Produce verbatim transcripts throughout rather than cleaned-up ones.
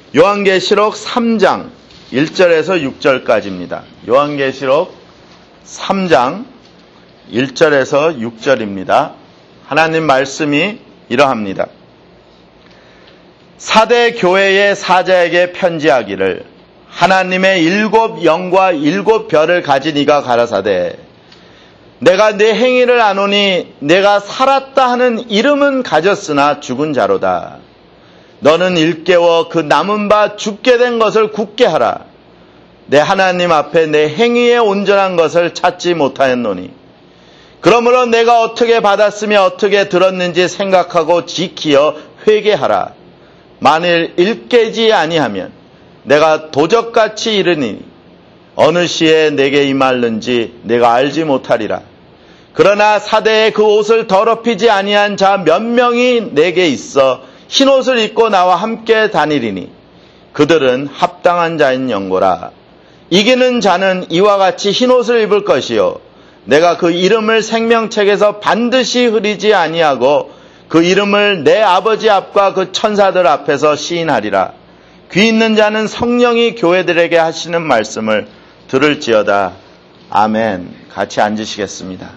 요한계시록 삼 장 일 절에서 육 절까지입니다. 요한계시록 삼 장 일 절에서 육 절입니다. 하나님 말씀이 이러합니다. 사대 교회의 사자에게 편지하기를 하나님의 일곱 영과 일곱 별을 가진 이가 가라사대 내가 내 행위를 아노니 내가 살았다 하는 이름은 가졌으나 죽은 자로다. 너는 일깨워 그 남은 바 죽게 된 것을 굳게 하라. 내 하나님 앞에 내 행위에 온전한 것을 찾지 못하였노니 그러므로 내가 어떻게 받았으며 어떻게 들었는지 생각하고 지키어 회개하라. 만일 일깨지 아니하면 내가 도적같이 이르니 어느 시에 내게 임할는지 내가 알지 못하리라. 그러나 사대에 그 옷을 더럽히지 아니한 자 몇 명이 내게 있어 흰옷을 입고 나와 함께 다니리니 그들은 합당한 자인 영고라. 이기는 자는 이와 같이 흰옷을 입을 것이요 내가 그 이름을 생명책에서 반드시 흐리지 아니하고 그 이름을 내 아버지 앞과 그 천사들 앞에서 시인하리라. 귀 있는 자는 성령이 교회들에게 하시는 말씀을 들을지어다. 아멘. 같이 앉으시겠습니다.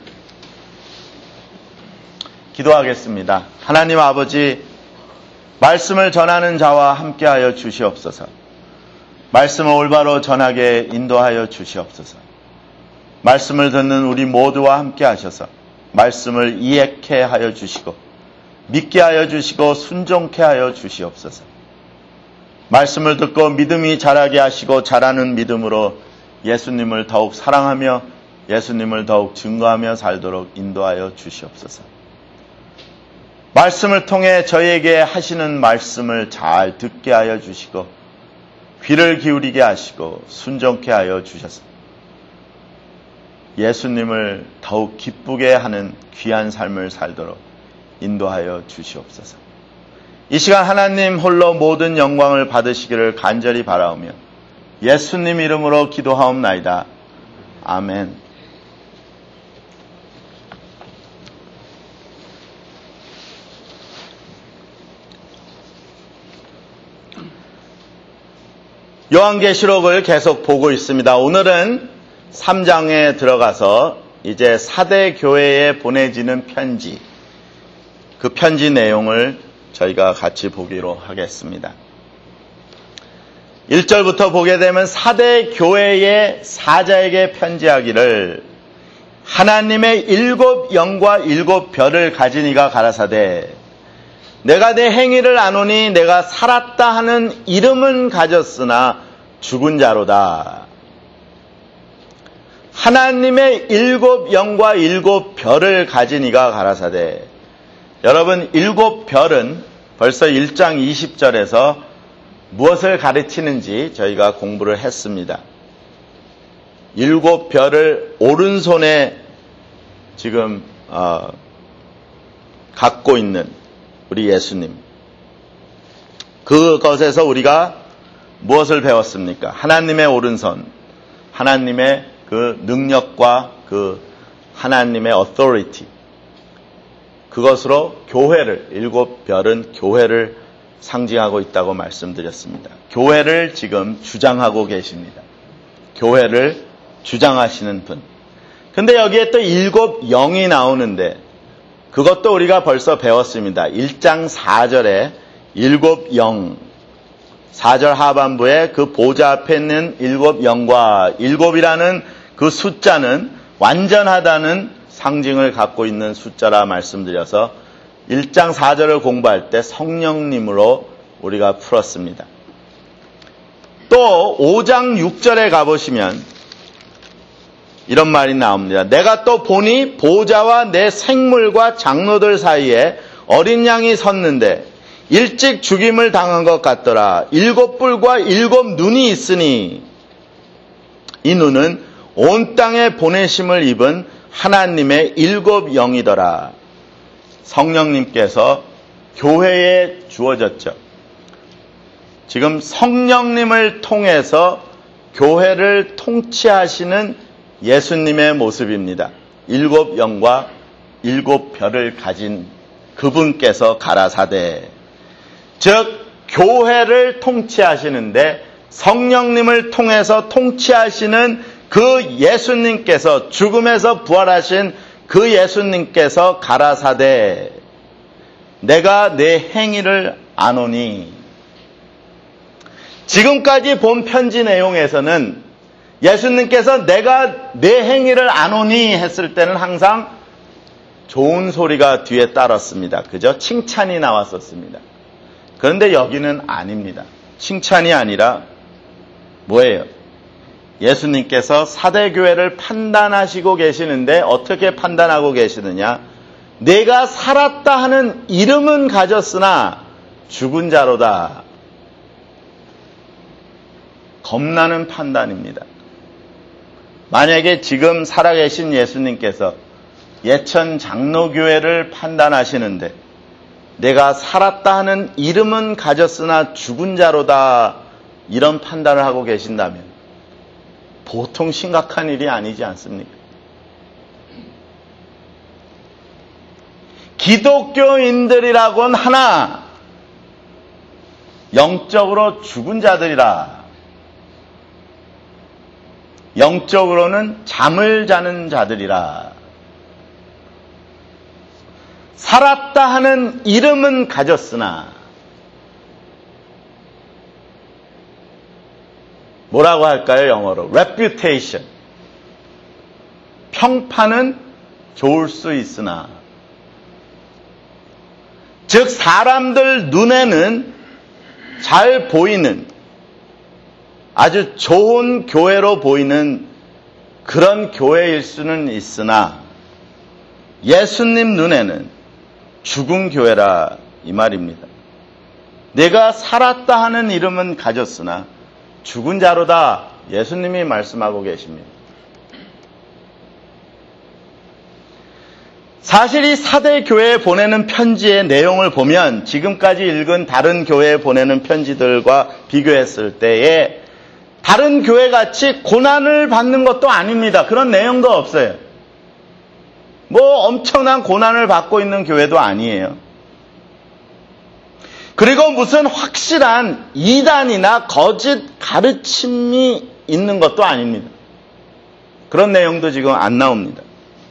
기도하겠습니다. 하나님 아버지, 말씀을 전하는 자와 함께하여 주시옵소서. 말씀을 올바로 전하게 인도하여 주시옵소서. 말씀을 듣는 우리 모두와 함께하셔서 말씀을 이해케 하여 주시고 믿게 하여 주시고 순종케 하여 주시옵소서. 말씀을 듣고 믿음이 자라게 하시고 자라는 믿음으로 예수님을 더욱 사랑하며 예수님을 더욱 증거하며 살도록 인도하여 주시옵소서. 말씀을 통해 저희에게 하시는 말씀을 잘 듣게 하여 주시고 귀를 기울이게 하시고 순종케 하여 주셔서 예수님을 더욱 기쁘게 하는 귀한 삶을 살도록 인도하여 주시옵소서. 이 시간 하나님 홀로 모든 영광을 받으시기를 간절히 바라오며 예수님 이름으로 기도하옵나이다. 아멘. 요한계시록을 계속 보고 있습니다. 오늘은 삼 장에 들어가서 이제 사대 교회에 보내지는 편지, 그 편지 내용을 저희가 같이 보기로 하겠습니다. 일 절부터 보게 되면 사대 교회의 사자에게 편지하기를 하나님의 일곱 영과 일곱 별을 가진 이가 가라사대 내가 내 행위를 아노니 내가 살았다 하는 이름은 가졌으나 죽은 자로다. 하나님의 일곱 영과 일곱 별을 가진 이가 가라사대. 여러분, 일곱 별은 벌써 일 장 이십 절에서 무엇을 가르치는지 저희가 공부를 했습니다. 일곱 별을 오른손에 지금 어, 갖고 있는 우리 예수님. 그것에서 우리가 무엇을 배웠습니까? 하나님의 오른손, 하나님의 그 능력과 그 하나님의 authority. 그것으로 교회를, 일곱 별은 교회를 상징하고 있다고 말씀드렸습니다. 교회를 지금 주장하고 계십니다. 교회를 주장하시는 분. 근데 여기에 또 일곱 영이 나오는데 그것도 우리가 벌써 배웠습니다. 일 장 사 절에 일곱 영, 사 절 하반부에 그 보좌 앞에 있는 일곱 영과 일곱이라는 그 숫자는 완전하다는 상징을 갖고 있는 숫자라 말씀드려서 일 장 사 절을 공부할 때 성령님으로 우리가 풀었습니다. 또 오 장 육 절에 가보시면 이런 말이 나옵니다. 내가 또 보니 보좌와 내 생물과 장로들 사이에 어린 양이 섰는데 일찍 죽임을 당한 것 같더라. 일곱 뿔과 일곱 눈이 있으니 이 눈은 온 땅에 보내심을 입은 하나님의 일곱 영이더라. 성령님께서 교회에 주어졌죠. 지금 성령님을 통해서 교회를 통치하시는 예수님의 모습입니다. 일곱 영과 일곱 별을 가진 그분께서 가라사대, 즉 교회를 통치하시는데 성령님을 통해서 통치하시는 그 예수님께서, 죽음에서 부활하신 그 예수님께서 가라사대 내가 내 행위를 아노니. 지금까지 본 편지 내용에서는 예수님께서 내가 내 행위를 아노니 했을 때는 항상 좋은 소리가 뒤에 따랐습니다. 그죠? 칭찬이 나왔었습니다. 그런데 여기는 아닙니다. 칭찬이 아니라 뭐예요? 예수님께서 사대교회를 판단하시고 계시는데 어떻게 판단하고 계시느냐? 내가 살았다 하는 이름은 가졌으나 죽은 자로다. 겁나는 판단입니다. 만약에 지금 살아계신 예수님께서 예천 장로교회를 판단하시는데 내가 살았다 하는 이름은 가졌으나 죽은 자로다, 이런 판단을 하고 계신다면 보통 심각한 일이 아니지 않습니까? 기독교인들이라고는 하나 영적으로 죽은 자들이라. 영적으로는 잠을 자는 자들이라. 살았다 하는 이름은 가졌으나 뭐라고 할까요? 영어로 reputation. 평판은 좋을 수 있으나, 즉 사람들 눈에는 잘 보이는 아주 좋은 교회로 보이는 그런 교회일 수는 있으나 예수님 눈에는 죽은 교회라, 이 말입니다. 내가 살았다 하는 이름은 가졌으나 죽은 자로다, 예수님이 말씀하고 계십니다. 사실 이 사대 교회에 보내는 편지의 내용을 보면 지금까지 읽은 다른 교회에 보내는 편지들과 비교했을 때에 다른 교회같이 고난을 받는 것도 아닙니다. 그런 내용도 없어요. 뭐 엄청난 고난을 받고 있는 교회도 아니에요. 그리고 무슨 확실한 이단이나 거짓 가르침이 있는 것도 아닙니다. 그런 내용도 지금 안 나옵니다.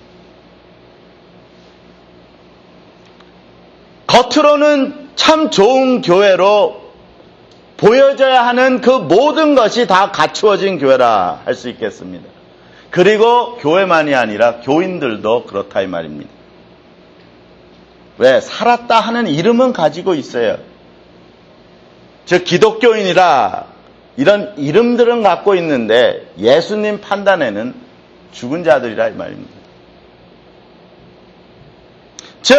겉으로는 참 좋은 교회로 보여져야 하는 그 모든 것이 다 갖추어진 교회라 할 수 있겠습니다. 그리고 교회만이 아니라 교인들도 그렇다 이 말입니다. 왜? 살았다 하는 이름은 가지고 있어요. 즉 기독교인이라 이런 이름들은 갖고 있는데 예수님 판단에는 죽은 자들이라 이 말입니다. 즉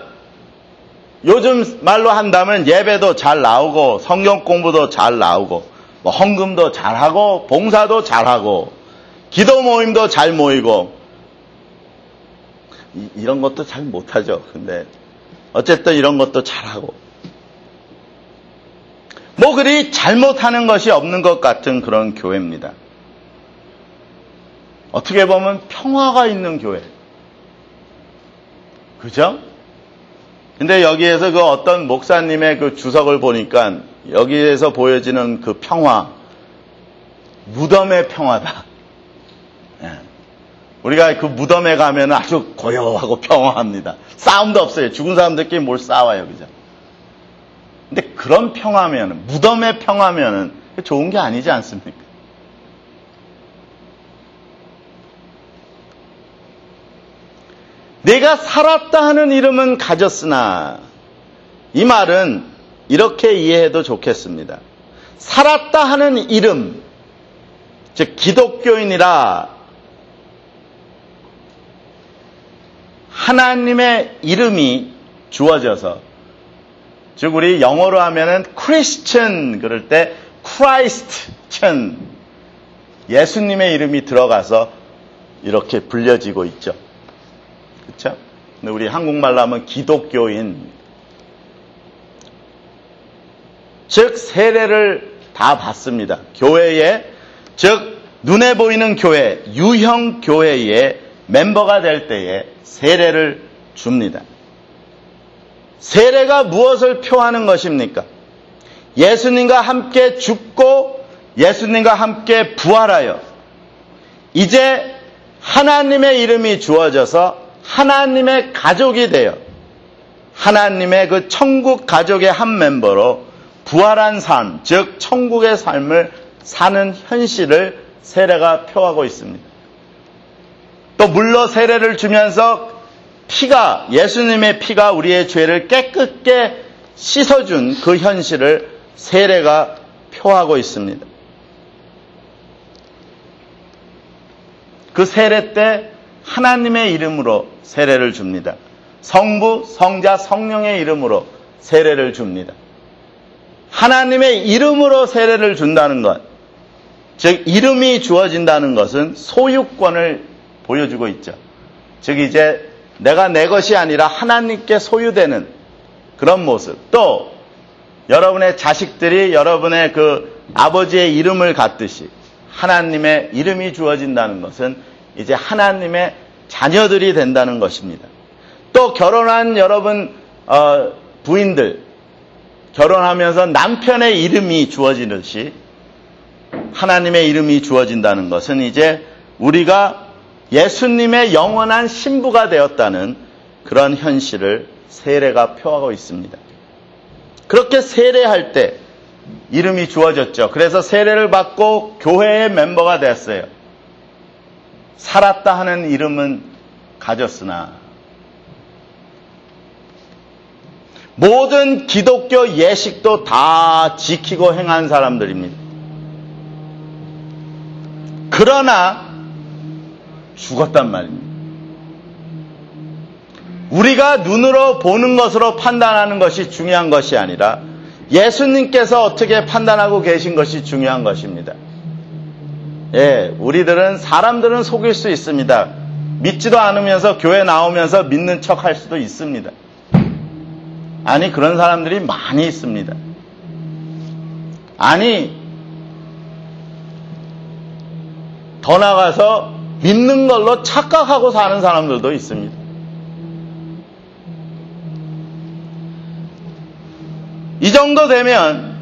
요즘 말로 한다면 예배도 잘 나오고 성경 공부도 잘 나오고 뭐 헌금도 잘하고 봉사도 잘하고 기도 모임도 잘 모이고 이, 이런 것도 잘 못하죠. 근데 어쨌든 이런 것도 잘하고 뭐 그리 잘못하는 것이 없는 것 같은 그런 교회입니다. 어떻게 보면 평화가 있는 교회. 그죠? 근데 여기에서 그 어떤 목사님의 그 주석을 보니까 여기에서 보여지는 그 평화, 무덤의 평화다. 예. 우리가 그 무덤에 가면 아주 고요하고 평화합니다. 싸움도 없어요. 죽은 사람들끼리 뭘 싸워요. 그죠? 근데 그런 평화면, 무덤의 평화면은 좋은 게 아니지 않습니까? 내가 살았다 하는 이름은 가졌으나, 이 말은 이렇게 이해해도 좋겠습니다. 살았다 하는 이름, 즉 기독교인이라 하나님의 이름이 주어져서, 즉 우리 영어로 하면은 Christian 그럴 때 Christian, 예수님의 이름이 들어가서 이렇게 불려지고 있죠. 그렇죠? 근데 우리 한국말로 하면 기독교인, 즉 세례를 다 받습니다. 교회에, 즉 눈에 보이는 교회, 유형 교회의 멤버가 될 때에 세례를 줍니다. 세례가 무엇을 표하는 것입니까? 예수님과 함께 죽고 예수님과 함께 부활하여 이제 하나님의 이름이 주어져서 하나님의 가족이 되어 하나님의 그 천국 가족의 한 멤버로 부활한 삶, 즉 천국의 삶을 사는 현실을 세례가 표하고 있습니다. 또 물로 세례를 주면서 피가, 예수님의 피가 우리의 죄를 깨끗게 씻어준 그 현실을 세례가 표하고 있습니다. 그 세례 때 하나님의 이름으로 세례를 줍니다. 성부, 성자, 성령의 이름으로 세례를 줍니다. 하나님의 이름으로 세례를 준다는 것, 즉 이름이 주어진다는 것은 소유권을 보여주고 있죠. 즉 이제 내가 내 것이 아니라 하나님께 소유되는 그런 모습. 또 여러분의 자식들이 여러분의 그 아버지의 이름을 갖듯이 하나님의 이름이 주어진다는 것은 이제 하나님의 자녀들이 된다는 것입니다. 또 결혼한 여러분 어, 부인들, 결혼하면서 남편의 이름이 주어지듯이 하나님의 이름이 주어진다는 것은 이제 우리가 예수님의 영원한 신부가 되었다는 그런 현실을 세례가 표하고 있습니다. 그렇게 세례할 때 이름이 주어졌죠. 그래서 세례를 받고 교회의 멤버가 됐어요. 살았다 하는 이름은 가졌으나 모든 기독교 예식도 다 지키고 행한 사람들입니다. 그러나 죽었단 말입니다. 우리가 눈으로 보는 것으로 판단하는 것이 중요한 것이 아니라 예수님께서 어떻게 판단하고 계신 것이 중요한 것입니다. 예, 우리들은 사람들은 속일 수 있습니다. 믿지도 않으면서 교회 나오면서 믿는 척 할 수도 있습니다. 아니, 그런 사람들이 많이 있습니다. 아니, 더 나가서 믿는 걸로 착각하고 사는 사람들도 있습니다. 이 정도 되면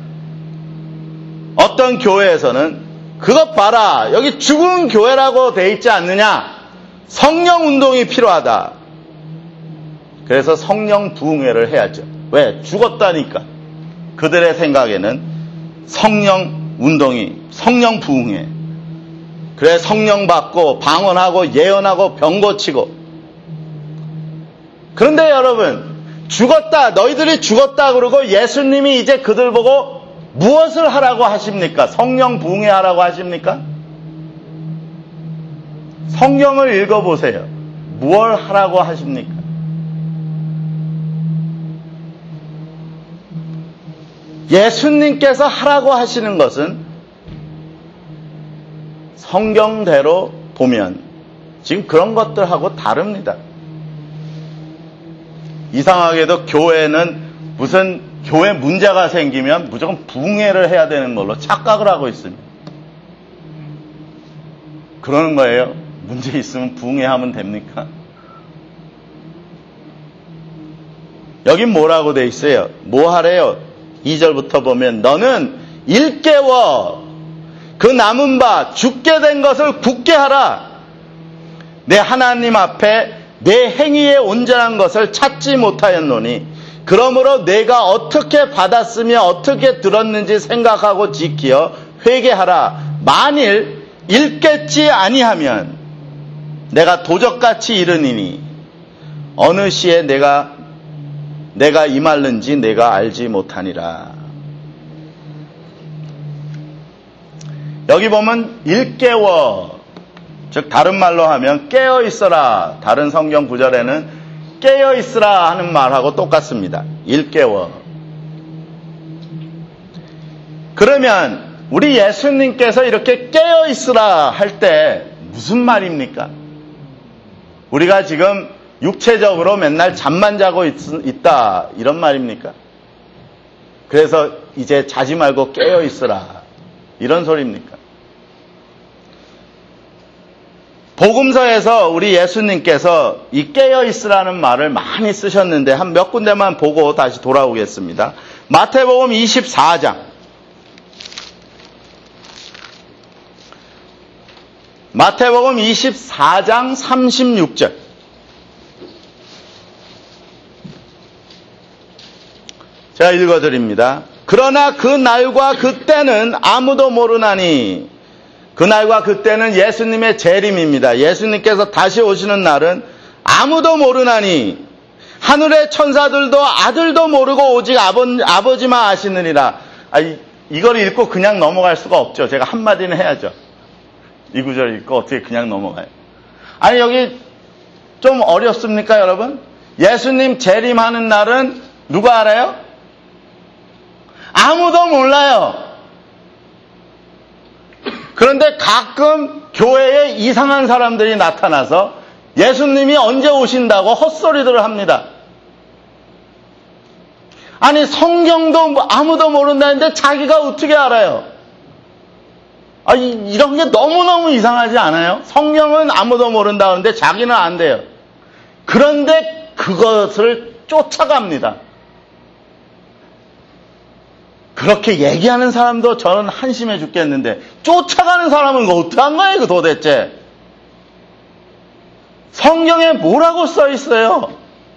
어떤 교회에서는 그것 봐라, 여기 죽은 교회라고 돼 있지 않느냐, 성령 운동이 필요하다. 그래서 성령 부흥회를 해야죠. 왜? 죽었다니까. 그들의 생각에는 성령 운동이, 성령 부흥회. 그래, 성령 받고 방언하고 예언하고 병 고치고. 그런데 여러분, 죽었다, 너희들이 죽었다 그러고 예수님이 이제 그들 보고 무엇을 하라고 하십니까? 성령 부흥회 하라고 하십니까? 성경을 읽어보세요. 무엇을 하라고 하십니까? 예수님께서 하라고 하시는 것은 성경대로 보면 지금 그런 것들하고 다릅니다. 이상하게도 교회는 무슨 교회 문제가 생기면 무조건 부흥회를 해야 되는 걸로 착각을 하고 있습니다. 그러는 거예요. 문제 있으면 부흥회 하면 됩니까? 여긴 뭐라고 돼 있어요? 뭐 하래요? 이 절부터 보면 너는 일깨워 그 남은 바 죽게 된 것을 굳게 하라. 내 하나님 앞에 내 행위의 온전한 것을 찾지 못하였노니 그러므로 내가 어떻게 받았으며 어떻게 들었는지 생각하고 지키어 회개하라. 만일 읽겠지 아니하면 내가 도적같이 이르니니 어느 시에 내가 내가 임할는지 내가 알지 못하니라. 여기 보면 일깨워, 즉 다른 말로 하면 깨어 있어라. 다른 성경 구절에는 깨어 있으라 하는 말하고 똑같습니다. 일깨워. 그러면 우리 예수님께서 이렇게 깨어 있으라 할 때 무슨 말입니까? 우리가 지금 육체적으로 맨날 잠만 자고 있, 있다 이런 말입니까? 그래서 이제 자지 말고 깨어 있으라 이런 소리입니까? 복음서에서 우리 예수님께서 이 깨어 있으라는 말을 많이 쓰셨는데 한 몇 군데만 보고 다시 돌아오겠습니다. 마태복음 이십사 장. 마태복음 이십사 장 삼십육 절. 제가 읽어드립니다. 그러나 그 날과 그때는 아무도 모르나니, 그날과 그때는 예수님의 재림입니다. 예수님께서 다시 오시는 날은 아무도 모르나니 하늘의 천사들도 아들도 모르고 오직 아버, 아버지만 아시느니라. 아, 이, 이걸 읽고 그냥 넘어갈 수가 없죠. 제가 한마디는 해야죠. 이 구절 읽고 어떻게 그냥 넘어가요? 아니, 여기 좀 어렵습니까, 여러분? 예수님 재림하는 날은 누가 알아요? 아무도 몰라요. 그런데 가끔 교회에 이상한 사람들이 나타나서 예수님이 언제 오신다고 헛소리들을 합니다. 아니, 성경도 아무도 모른다는데 자기가 어떻게 알아요? 아, 이런 게 너무너무 이상하지 않아요? 성경은 아무도 모른다는데 자기는 안 돼요. 그런데 그것을 쫓아갑니다. 그렇게 얘기하는 사람도 저는 한심해 죽겠는데 쫓아가는 사람은 어떡한 거예요, 그 도대체? 성경에 뭐라고 써 있어요?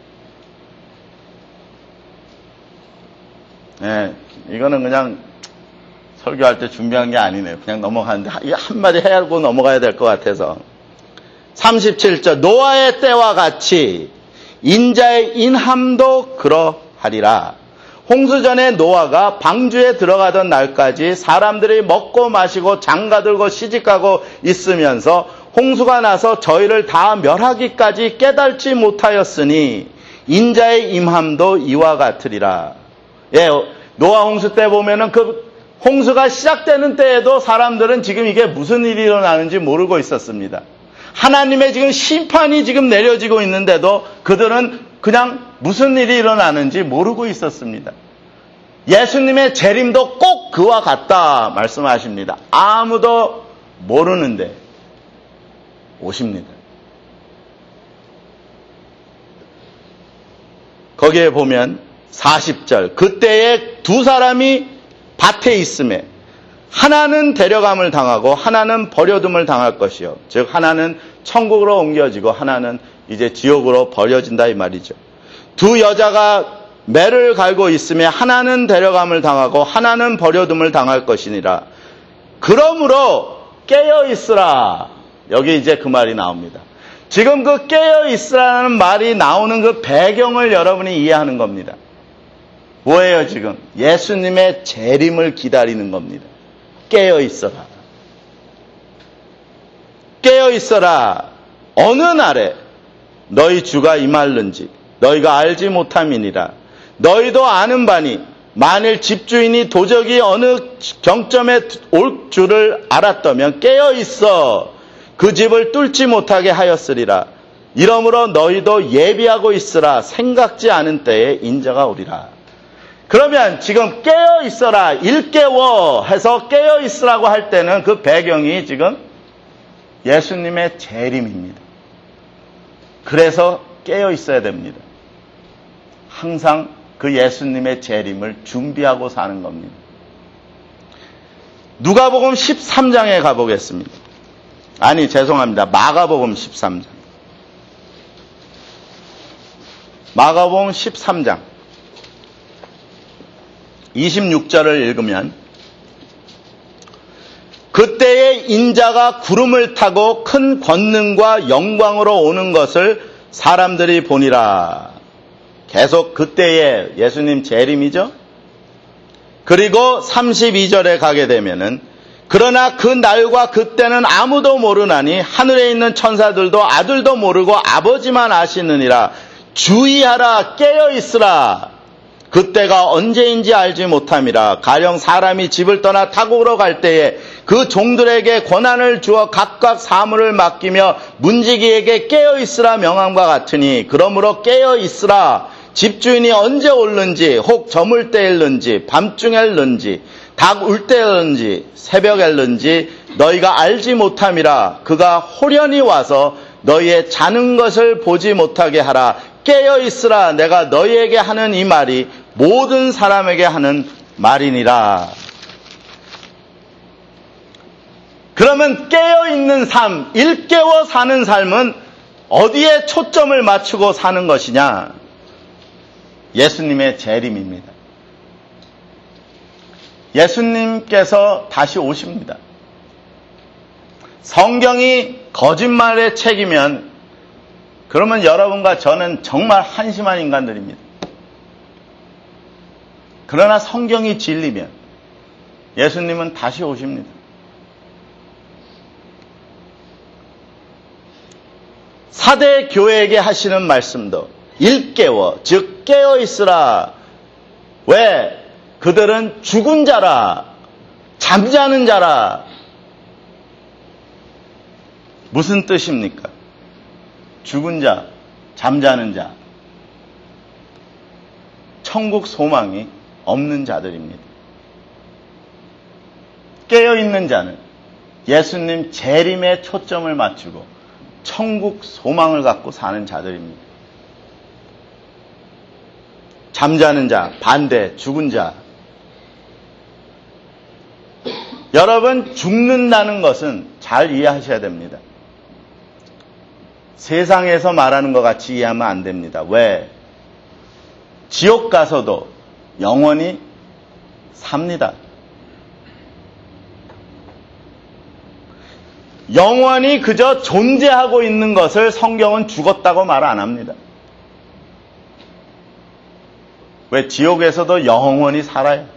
네, 이거는 그냥 설교할 때 준비한 게 아니네요. 그냥 넘어가는데 한마디 해야고 넘어가야 될 것 같아서. 삼십칠 절. 노아의 때와 같이 인자의 인함도 그러하리라. 홍수전에 노아가 방주에 들어가던 날까지 사람들이 먹고 마시고 장가들고 시집가고 있으면서 홍수가 나서 저희를 다 멸하기까지 깨달지 못하였으니 인자의 임함도 이와 같으리라. 예, 노아 홍수 때 보면은 그 홍수가 시작되는 때에도 사람들은 지금 이게 무슨 일이 일어나는지 모르고 있었습니다. 하나님의 지금 심판이 지금 내려지고 있는데도 그들은 그냥 무슨 일이 일어나는지 모르고 있었습니다. 예수님의 재림도 꼭 그와 같다 말씀하십니다. 아무도 모르는데 오십니다. 거기에 보면 사십 절. 그때에 두 사람이 밭에 있음에 하나는 데려감을 당하고 하나는 버려둠을 당할 것이요. 즉 하나는 천국으로 옮겨지고 하나는 이제 지옥으로 버려진다 이 말이죠. 두 여자가 매를 갈고 있으며 하나는 데려감을 당하고 하나는 버려둠을 당할 것이니라. 그러므로 깨어 있으라. 여기 이제 그 말이 나옵니다. 지금 그 깨어 있으라는 말이 나오는 그 배경을 여러분이 이해하는 겁니다. 뭐예요 지금? 예수님의 재림을 기다리는 겁니다. 깨어 있어라. 깨어 있어라. 어느 날에 너희 주가 임할는지 너희가 알지 못함이니라. 너희도 아는 바니 만일 집주인이 도적이 어느 경점에 올 줄을 알았다면 깨어 있어 그 집을 뚫지 못하게 하였으리라. 이러므로 너희도 예비하고 있으라. 생각지 않은 때에 인자가 오리라. 그러면 지금 깨어 있어라, 일깨워 해서 깨어 있으라고 할 때는 그 배경이 지금 예수님의 재림입니다. 그래서 깨어 있어야 됩니다. 항상 그 예수님의 재림을 준비하고 사는 겁니다. 누가복음 십삼 장에 가보겠습니다. 아니 죄송합니다. 마가복음 십삼 장. 마가복음 십삼 장 이십육 절을 읽으면 그때에 인자가 구름을 타고 큰 권능과 영광으로 오는 것을 사람들이 보니라. 계속 그때에 예수님 재림이죠. 그리고 삼십이 절에 가게 되면은 그러나 그 날과 그때는 아무도 모르나니 하늘에 있는 천사들도 아들도 모르고 아버지만 아시느니라. 주의하라, 깨어 있으라. 그때가 언제인지 알지 못함이라. 가령 사람이 집을 떠나 타국으로 갈 때에 그 종들에게 권한을 주어 각각 사물을 맡기며 문지기에게 깨어 있으라 명함과 같으니 그러므로 깨어 있으라. 집주인이 언제 올는지 혹 저물 때일는지 밤중일는지 닭 울 때일는지 새벽일는지 너희가 알지 못함이라. 그가 호련히 와서 너희의 자는 것을 보지 못하게 하라. 깨어 있으라. 내가 너희에게 하는 이 말이 모든 사람에게 하는 말이니라. 그러면 깨어있는 삶, 일깨워 사는 삶은 어디에 초점을 맞추고 사는 것이냐? 예수님의 재림입니다. 예수님께서 다시 오십니다. 성경이 거짓말의 책이면 그러면 여러분과 저는 정말 한심한 인간들입니다. 그러나 성경이 진리면 예수님은 다시 오십니다. 사대 교회에게 하시는 말씀도 일깨워, 즉 깨어있으라. 왜? 그들은 죽은 자라, 잠자는 자라. 무슨 뜻입니까? 죽은 자, 잠자는 자. 천국 소망이 없는 자들입니다. 깨어있는 자는 예수님 재림에 초점을 맞추고 천국 소망을 갖고 사는 자들입니다. 잠자는 자, 반대, 죽은 자. 여러분, 죽는다는 것은 잘 이해하셔야 됩니다. 세상에서 말하는 것 같이 이해하면 안 됩니다. 왜? 지옥 가서도 영원히 삽니다. 영원히 그저 존재하고 있는 것을 성경은 죽었다고 말 안 합니다. 왜? 지옥에서도 영원히 살아요.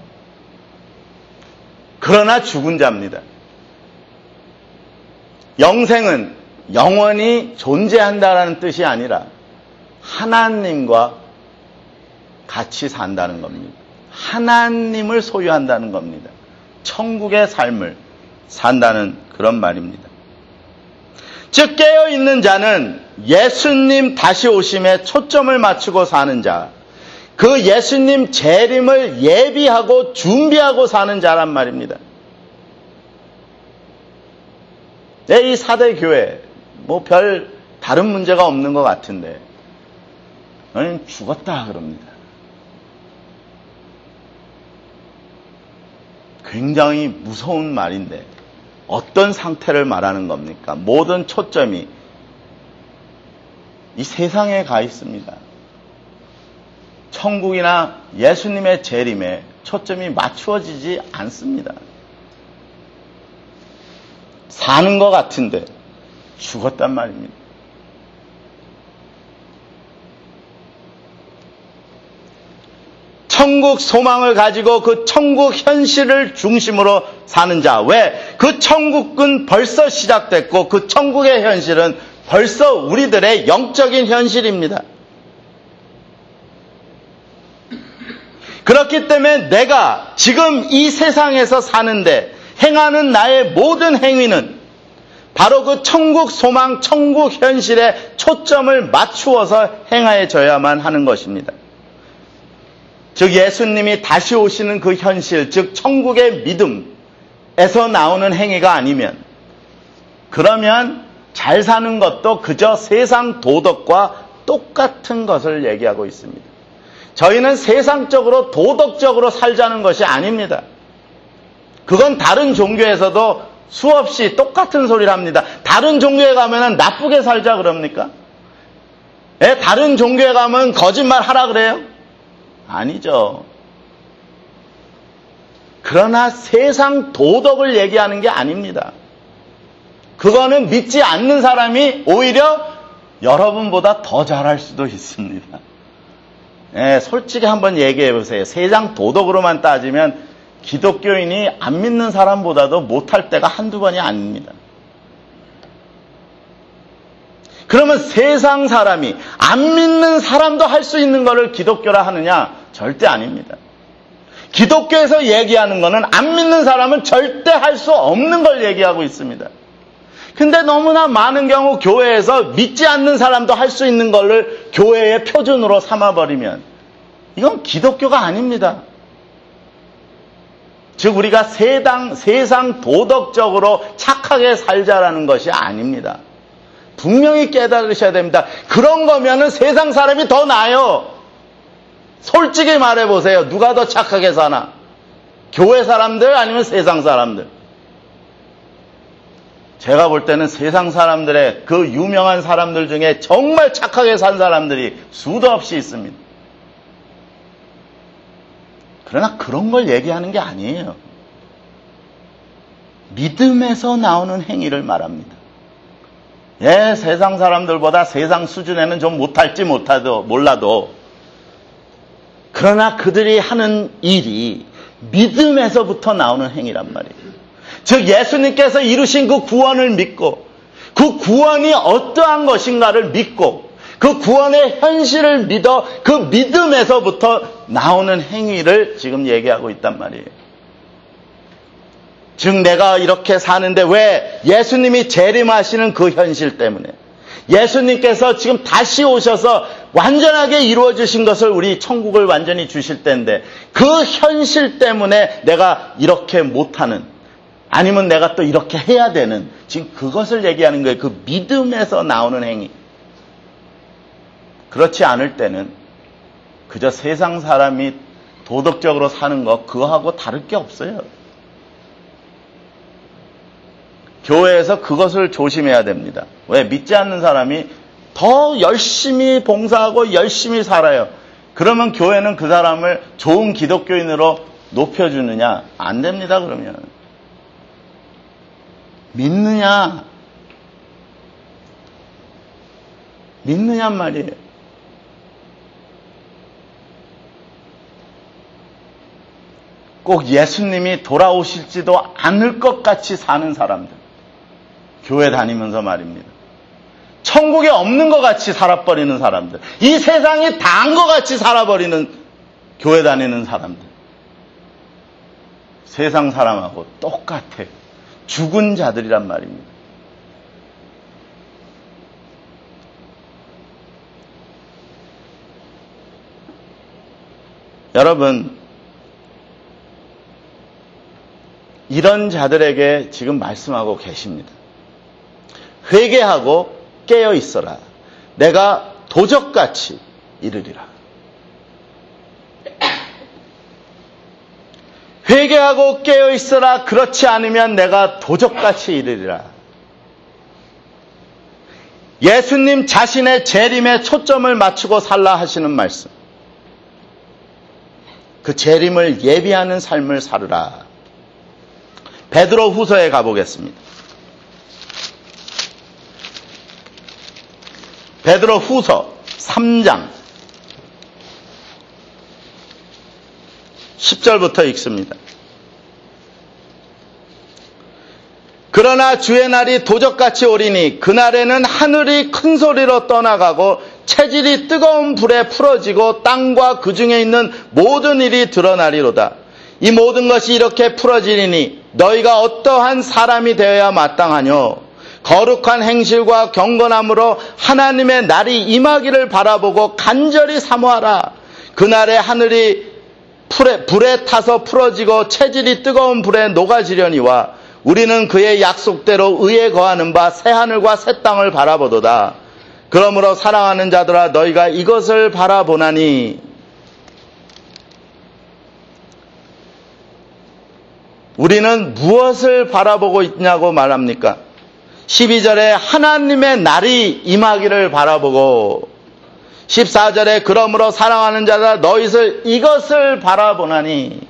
그러나 죽은 자입니다. 영생은 영원히 존재한다라는 뜻이 아니라 하나님과 같이 산다는 겁니다. 하나님을 소유한다는 겁니다. 천국의 삶을 산다는 그런 말입니다. 즉 깨어있는 자는 예수님 다시 오심에 초점을 맞추고 사는 자, 그 예수님 재림을 예비하고 준비하고 사는 자란 말입니다. 네, 이 사대 교회 뭐 별 다른 문제가 없는 것 같은데 너는 죽었다 그럽니다. 굉장히 무서운 말인데 어떤 상태를 말하는 겁니까? 모든 초점이 이 세상에 가 있습니다. 천국이나 예수님의 재림에 초점이 맞추어지지 않습니다. 사는 것 같은데 죽었단 말입니다. 천국 소망을 가지고 그 천국 현실을 중심으로 사는 자. 왜? 그 천국은 벌써 시작됐고 그 천국의 현실은 벌써 우리들의 영적인 현실입니다. 그렇기 때문에 내가 지금 이 세상에서 사는데 행하는 나의 모든 행위는 바로 그 천국 소망, 천국 현실에 초점을 맞추어서 행하여져야만 하는 것입니다. 즉 예수님이 다시 오시는 그 현실, 즉 천국의 믿음에서 나오는 행위가 아니면, 그러면 잘 사는 것도 그저 세상 도덕과 똑같은 것을 얘기하고 있습니다. 저희는 세상적으로 도덕적으로 살자는 것이 아닙니다. 그건 다른 종교에서도 수없이 똑같은 소리를 합니다. 다른 종교에 가면 나쁘게 살자 그럽니까? 예, 다른 종교에 가면 거짓말 하라 그래요? 아니죠. 그러나 세상 도덕을 얘기하는 게 아닙니다. 그거는 믿지 않는 사람이 오히려 여러분보다 더 잘할 수도 있습니다. 예, 솔직히 한번 얘기해 보세요. 세상 도덕으로만 따지면 기독교인이 안 믿는 사람보다도 못할 때가 한두 번이 아닙니다. 그러면 세상 사람이 안 믿는 사람도 할 수 있는 것을 기독교라 하느냐? 절대 아닙니다. 기독교에서 얘기하는 것은 안 믿는 사람은 절대 할 수 없는 걸 얘기하고 있습니다. 근데 너무나 많은 경우 교회에서 믿지 않는 사람도 할 수 있는 것을 교회의 표준으로 삼아버리면 이건 기독교가 아닙니다. 즉 우리가 세상, 세상 도덕적으로 착하게 살자라는 것이 아닙니다. 분명히 깨달으셔야 됩니다. 그런 거면은 세상 사람이 더 나아요. 솔직히 말해보세요. 누가 더 착하게 사나? 교회 사람들 아니면 세상 사람들? 제가 볼 때는 세상 사람들의 그 유명한 사람들 중에 정말 착하게 산 사람들이 수도 없이 있습니다. 그러나 그런 걸 얘기하는 게 아니에요. 믿음에서 나오는 행위를 말합니다. 예, 세상 사람들보다 세상 수준에는 좀 못할지 못하도 몰라도 그러나 그들이 하는 일이 믿음에서부터 나오는 행위란 말이에요. 즉 예수님께서 이루신 그 구원을 믿고 그 구원이 어떠한 것인가를 믿고 그 구원의 현실을 믿어 그 믿음에서부터 나오는 행위를 지금 얘기하고 있단 말이에요. 즉 내가 이렇게 사는데 왜 예수님이 재림하시는 그 현실 때문에 예수님께서 지금 다시 오셔서 완전하게 이루어 주신 것을 우리 천국을 완전히 주실 때인데 그 현실 때문에 내가 이렇게 못하는 아니면 내가 또 이렇게 해야 되는 지금 그것을 얘기하는 거예요. 그 믿음에서 나오는 행위. 그렇지 않을 때는 그저 세상 사람이 도덕적으로 사는 거 그거하고 다를 게 없어요. 교회에서 그것을 조심해야 됩니다. 왜? 믿지 않는 사람이 더 열심히 봉사하고 열심히 살아요. 그러면 교회는 그 사람을 좋은 기독교인으로 높여주느냐? 안 됩니다, 그러면. 믿느냐? 믿느냔 말이에요. 꼭 예수님이 돌아오실지도 않을 것 같이 사는 사람들. 교회 다니면서 말입니다. 천국에 없는 것 같이 살아버리는 사람들. 이 세상이 다한 것 같이 살아버리는 교회 다니는 사람들. 세상 사람하고 똑같아. 죽은 자들이란 말입니다. 여러분, 이런 자들에게 지금 말씀하고 계십니다. 회개하고 깨어 있어라. 내가 도적같이 이르리라. 회개하고 깨어 있어라. 그렇지 않으면 내가 도적같이 이르리라. 예수님 자신의 재림에 초점을 맞추고 살라 하시는 말씀. 그 재림을 예비하는 삶을 살으라. 베드로 후서에 가보겠습니다. 베드로 후서 삼 장 십 절부터 읽습니다. 그러나 주의 날이 도적같이 오리니 그날에는 하늘이 큰 소리로 떠나가고 체질이 뜨거운 불에 풀어지고 땅과 그 중에 있는 모든 일이 드러나리로다. 이 모든 것이 이렇게 풀어지리니 너희가 어떠한 사람이 되어야 마땅하뇨? 거룩한 행실과 경건함으로 하나님의 날이 임하기를 바라보고 간절히 사모하라. 그날에 하늘이 불에, 불에 타서 풀어지고 체질이 뜨거운 불에 녹아지려니와 우리는 그의 약속대로 의에 거하는 바 새하늘과 새 땅을 바라보도다. 그러므로 사랑하는 자들아 너희가 이것을 바라보나니 우리는 무엇을 바라보고 있냐고 말합니까? 십이 절에 하나님의 날이 임하기를 바라보고 십사 절에 그러므로 사랑하는 자들아 너희들 이것을 바라보나니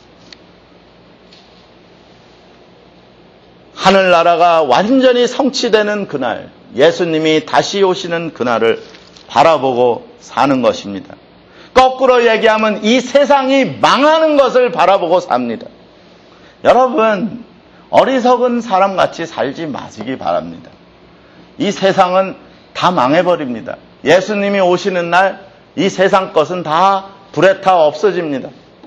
하늘나라가 완전히 성취되는 그날 예수님이 다시 오시는 그날을 바라보고 사는 것입니다. 거꾸로 얘기하면 이 세상이 망하는 것을 바라보고 삽니다. 여러분 어리석은 사람같이 살지 마시기 바랍니다. 이 세상은 다 망해버립니다. 예수님이 오시는 날 이 세상 것은 다 불에 타 없어집니다.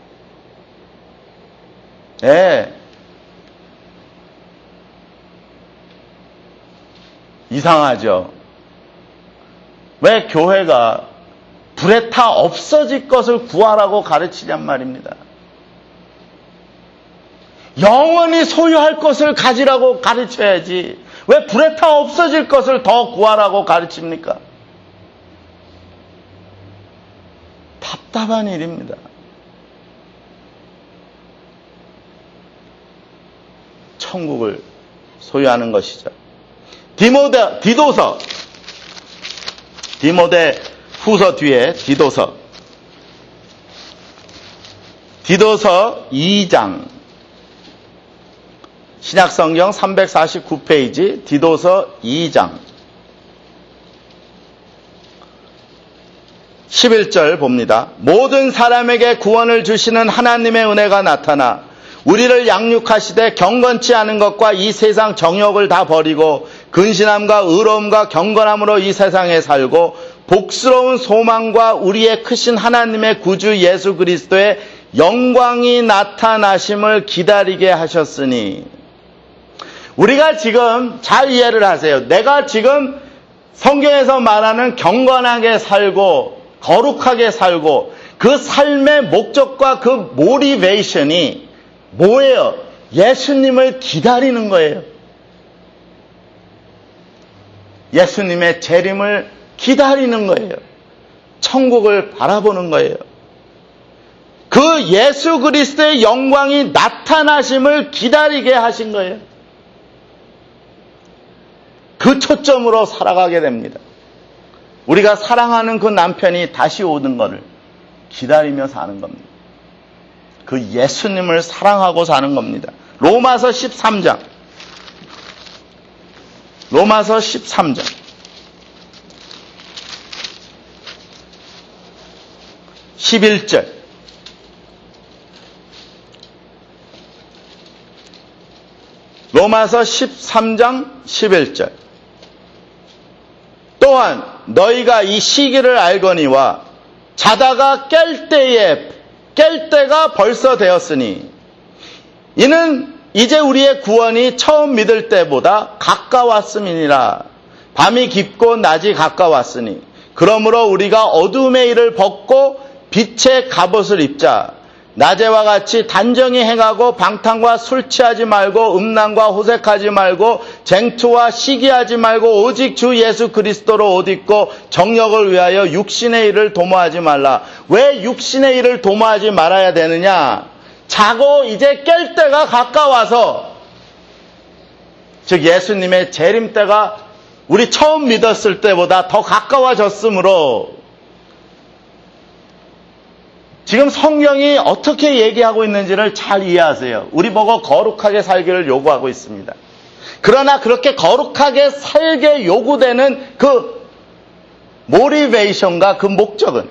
예. 이상하죠? 왜 교회가 불에 타 없어질 것을 구하라고 가르치냔 말입니다. 영원히 소유할 것을 가지라고 가르쳐야지 왜 불에 타 없어질 것을 더 구하라고 가르칩니까? 다 답답한 일입니다. 천국을 소유하는 것이죠. 디모데, 디도서, 디모데 후서 뒤에 디도서, 디도서 이 장, 신약성경 삼백사십구 페이지, 디도서 이 장, 십일 절 봅니다. 모든 사람에게 구원을 주시는 하나님의 은혜가 나타나 우리를 양육하시되 경건치 않은 것과 이 세상 정욕을 다 버리고 근신함과 의로움과 경건함으로 이 세상에 살고 복스러운 소망과 우리의 크신 하나님의 구주 예수 그리스도의 영광이 나타나심을 기다리게 하셨으니. 우리가 지금 잘 이해를 하세요. 내가 지금 성경에서 말하는 경건하게 살고 거룩하게 살고 그 삶의 목적과 그 모티베이션이 뭐예요? 예수님을 기다리는 거예요. 예수님의 재림을 기다리는 거예요. 천국을 바라보는 거예요. 그 예수 그리스도의 영광이 나타나심을 기다리게 하신 거예요. 그 초점으로 살아가게 됩니다. 우리가 사랑하는 그 남편이 다시 오는 것을 기다리며 사는 겁니다. 그 예수님을 사랑하고 사는 겁니다. 로마서 십삼 장. 로마서 십삼 장. 십일 절. 로마서 십삼 장 십일 절. 또한 너희가 이 시기를 알거니와 자다가 깰 때에 깰 때가 벌써 되었으니 이는 이제 우리의 구원이 처음 믿을 때보다 가까웠음이니라. 밤이 깊고 낮이 가까웠으니 그러므로 우리가 어두움의 일을 벗고 빛의 갑옷을 입자. 낮에와 같이 단정히 행하고 방탕과 술 취하지 말고 음란과 호색하지 말고 쟁투와 시기하지 말고 오직 주 예수 그리스도로 옷 입고 정력을 위하여 육신의 일을 도모하지 말라. 왜 육신의 일을 도모하지 말아야 되느냐? 자고 이제 깰 때가 가까워서, 즉 예수님의 재림 때가 우리 처음 믿었을 때보다 더 가까워졌으므로 지금 성경이 어떻게 얘기하고 있는지를 잘 이해하세요. 우리 보고 거룩하게 살기를 요구하고 있습니다. 그러나 그렇게 거룩하게 살게 요구되는 그 모티베이션과 그 목적은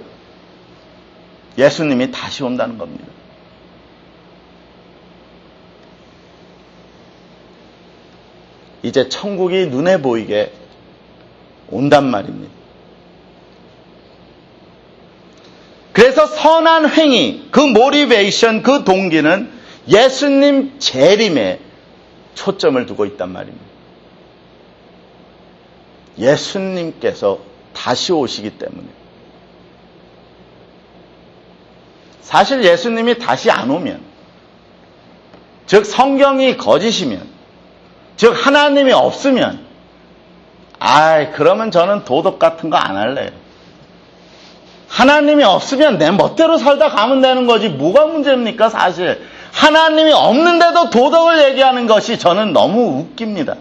예수님이 다시 온다는 겁니다. 이제 천국이 눈에 보이게 온단 말입니다. 그래서 선한 행위, 그 모티베이션, 그 동기는 예수님 재림에 초점을 두고 있단 말입니다. 예수님께서 다시 오시기 때문에. 사실 예수님이 다시 안 오면, 즉 성경이 거짓이면, 즉 하나님이 없으면, 아이 그러면 저는 도덕 같은 거 안 할래요. 하나님이 없으면 내 멋대로 살다 가면 되는 거지 뭐가 문제입니까? 사실 하나님이 없는데도 도덕을 얘기하는 것이 저는 너무 웃깁니다.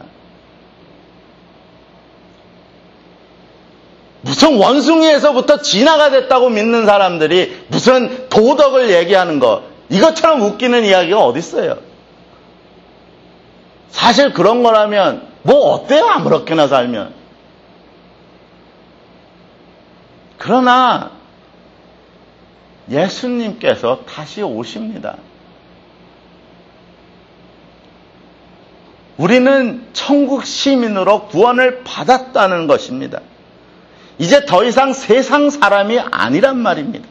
무슨 원숭이에서부터 진화가 됐다고 믿는 사람들이 무슨 도덕을 얘기하는 것, 이것처럼 웃기는 이야기가 어디 있어요? 사실 그런 거라면 뭐 어때요? 아무렇게나 살면. 그러나 예수님께서 다시 오십니다. 우리는 천국 시민으로 구원을 받았다는 것입니다. 이제 더 이상 세상 사람이 아니란 말입니다.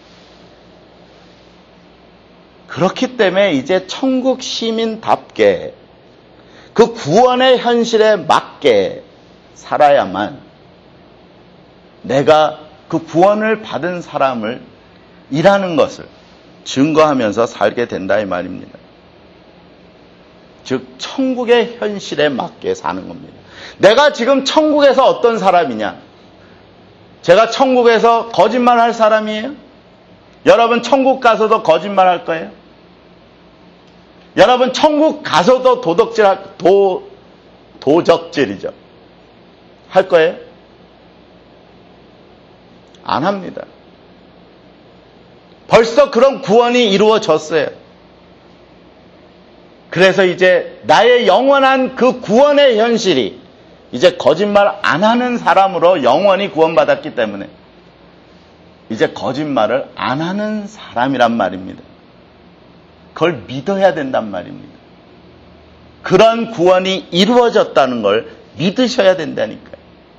그렇기 때문에 이제 천국 시민답게 그 구원의 현실에 맞게 살아야만 내가 그 구원을 받은 사람을 이라는 것을 증거하면서 살게 된다 이 말입니다. 즉 천국의 현실에 맞게 사는 겁니다. 내가 지금 천국에서 어떤 사람이냐? 제가 천국에서 거짓말할 사람이에요? 여러분 천국 가서도 거짓말 할 거예요? 여러분 천국 가서도 도덕질, 도, 도적질이죠. 할 거예요? 안 합니다. 벌써 그런 구원이 이루어졌어요. 그래서 이제 나의 영원한 그 구원의 현실이 이제 거짓말 안 하는 사람으로 영원히 구원받았기 때문에 이제 거짓말을 안 하는 사람이란 말입니다. 그걸 믿어야 된단 말입니다. 그런 구원이 이루어졌다는 걸 믿으셔야 된다니까요.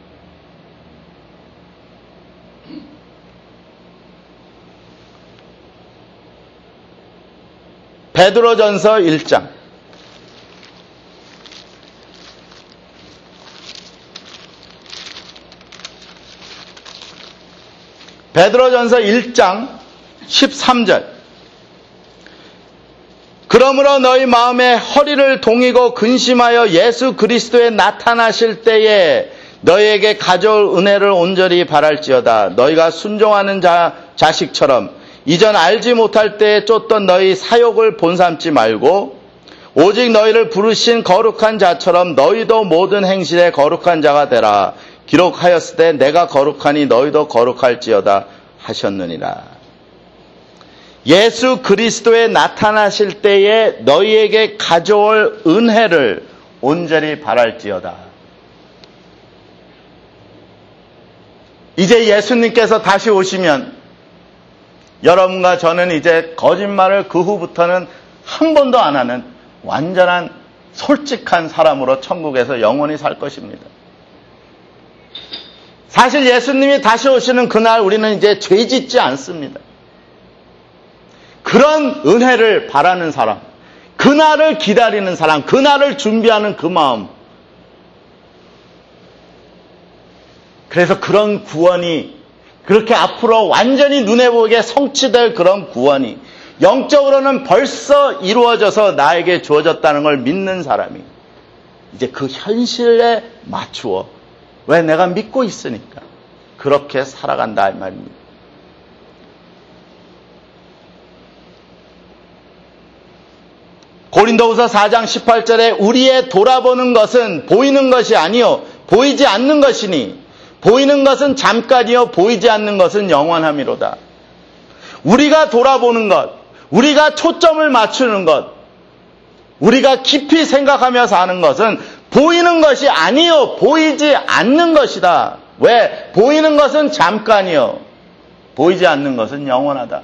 베드로전서 일 장. 베드로전서 일 장 십삼 절. 그러므로 너희 마음에 허리를 동이고 근심하여 예수 그리스도에 나타나실 때에 너희에게 가져올 은혜를 온전히 바랄지어다. 너희가 순종하는 자, 자식처럼 이전 알지 못할 때에 쫓던 너희 사욕을 본삼지 말고 오직 너희를 부르신 거룩한 자처럼 너희도 모든 행실에 거룩한 자가 되라. 기록하였을 때 내가 거룩하니 너희도 거룩할지어다 하셨느니라. 예수 그리스도에 나타나실 때에 너희에게 가져올 은혜를 온전히 바랄지어다. 이제 예수님께서 다시 오시면 여러분과 저는 이제 거짓말을 그 후부터는 한 번도 안 하는 완전한 솔직한 사람으로 천국에서 영원히 살 것입니다. 사실 예수님이 다시 오시는 그날 우리는 이제 죄 짓지 않습니다. 그런 은혜를 바라는 사람, 그날을 기다리는 사람, 그날을 준비하는 그 마음. 그래서 그런 구원이 그렇게 앞으로 완전히 눈에 보이게 성취될 그런 구원이 영적으로는 벌써 이루어져서 나에게 주어졌다는 걸 믿는 사람이 이제 그 현실에 맞추어, 왜 내가 믿고 있으니까 그렇게 살아간다 이 말입니다. 고린도후서 사 장 십팔 절에 우리의 돌아보는 것은 보이는 것이 아니요 보이지 않는 것이니 보이는 것은 잠깐이요 보이지 않는 것은 영원함이로다. 우리가 돌아보는 것, 우리가 초점을 맞추는 것, 우리가 깊이 생각하며 사는 것은 보이는 것이 아니요 보이지 않는 것이다. 왜? 보이는 것은 잠깐이요 보이지 않는 것은 영원하다.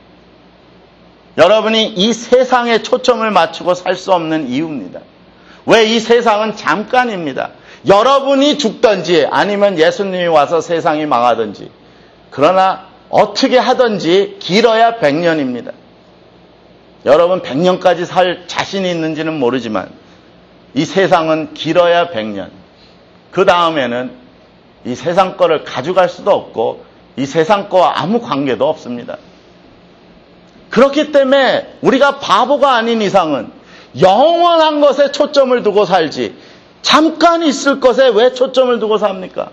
여러분이 이 세상에 초점을 맞추고 살 수 없는 이유입니다. 왜? 이 세상은 잠깐입니다. 여러분이 죽든지 아니면 예수님이 와서 세상이 망하든지, 그러나 어떻게 하든지 길어야 백 년입니다. 여러분 백 년까지 살 자신이 있는지는 모르지만 이 세상은 길어야 백 년. 그 다음에는 이 세상 거를 가져갈 수도 없고 이 세상 거와 아무 관계도 없습니다. 그렇기 때문에 우리가 바보가 아닌 이상은 영원한 것에 초점을 두고 살지 잠깐 있을 것에 왜 초점을 두고 삽니까?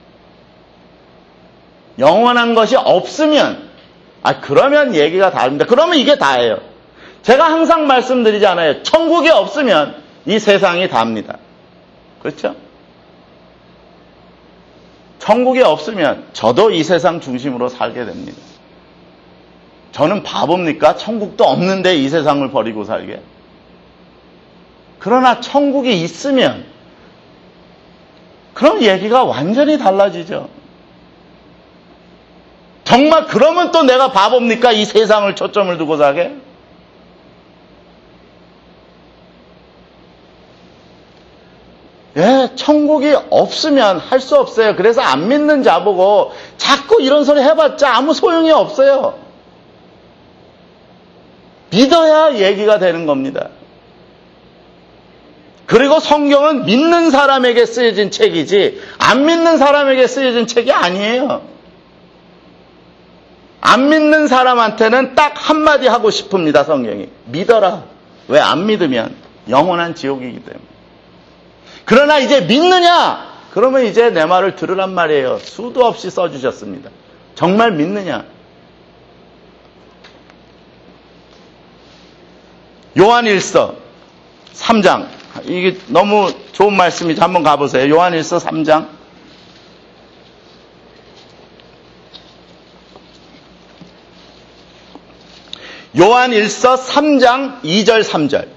영원한 것이 없으면, 아, 그러면 얘기가 다릅니다. 그러면 이게 다예요. 제가 항상 말씀드리지 않아요. 천국이 없으면 이 세상이 답니다. 그렇죠? 천국이 없으면 저도 이 세상 중심으로 살게 됩니다. 저는 바보입니까? 천국도 없는데 이 세상을 버리고 살게. 그러나 천국이 있으면 그럼 얘기가 완전히 달라지죠. 정말 그러면 또 내가 바보입니까? 이 세상을 초점을 두고 사게? 예, 천국이 없으면 할 수 없어요. 그래서 안 믿는 자보고 자꾸 이런 소리 해봤자 아무 소용이 없어요. 믿어야 얘기가 되는 겁니다. 그리고 성경은 믿는 사람에게 쓰여진 책이지 안 믿는 사람에게 쓰여진 책이 아니에요. 안 믿는 사람한테는 딱 한마디 하고 싶습니다. 성경이. 믿어라. 왜? 안 믿으면 영원한 지옥이기 때문에. 그러나 이제 믿느냐? 그러면 이제 내 말을 들으란 말이에요. 수도 없이 써주셨습니다. 정말 믿느냐? 요한일서 삼 장. 이게 너무 좋은 말씀이죠. 한번 가보세요. 요한일서 삼 장. 요한일서 삼 장 이 절 삼 절.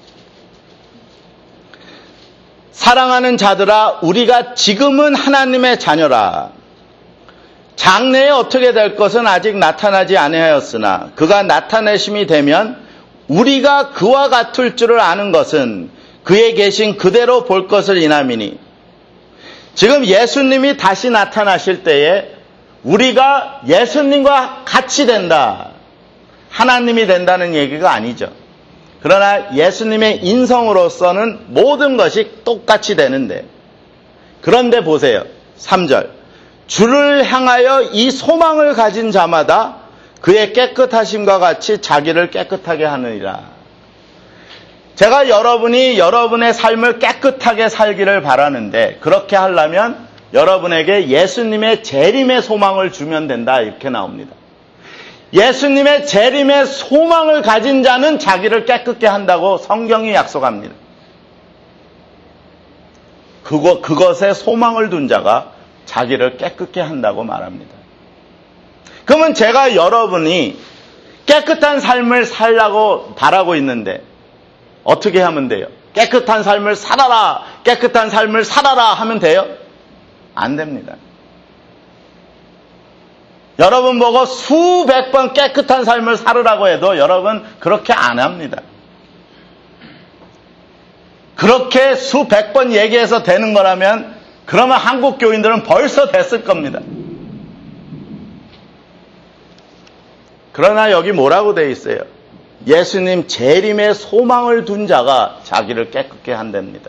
사랑하는 자들아, 우리가 지금은 하나님의 자녀라. 장래에 어떻게 될 것은 아직 나타나지 아니하였으나 그가 나타내심이 되면 우리가 그와 같을 줄을 아는 것은 그에 계신 그대로 볼 것을 인함이니. 지금 예수님이 다시 나타나실 때에 우리가 예수님과 같이 된다. 하나님이 된다는 얘기가 아니죠. 그러나 예수님의 인성으로서는 모든 것이 똑같이 되는데, 그런데 보세요. 삼 절. 주를 향하여 이 소망을 가진 자마다 그의 깨끗하심과 같이 자기를 깨끗하게 하느니라. 제가 여러분이 여러분의 삶을 깨끗하게 살기를 바라는데, 그렇게 하려면 여러분에게 예수님의 재림의 소망을 주면 된다, 이렇게 나옵니다. 예수님의 재림의 소망을 가진 자는 자기를 깨끗게 한다고 성경이 약속합니다. 그거, 그것에 소망을 둔 자가 자기를 깨끗게 한다고 말합니다. 그러면 제가 여러분이 깨끗한 삶을 살라고 바라고 있는데 어떻게 하면 돼요? 깨끗한 삶을 살아라, 깨끗한 삶을 살아라 하면 돼요? 안 됩니다. 여러분 보고 수백 번 깨끗한 삶을 살으라고 해도 여러분 그렇게 안 합니다. 그렇게 수백 번 얘기해서 되는 거라면 그러면 한국 교인들은 벌써 됐을 겁니다. 그러나 여기 뭐라고 돼 있어요? 예수님 재림의 소망을 둔 자가 자기를 깨끗게 한답니다.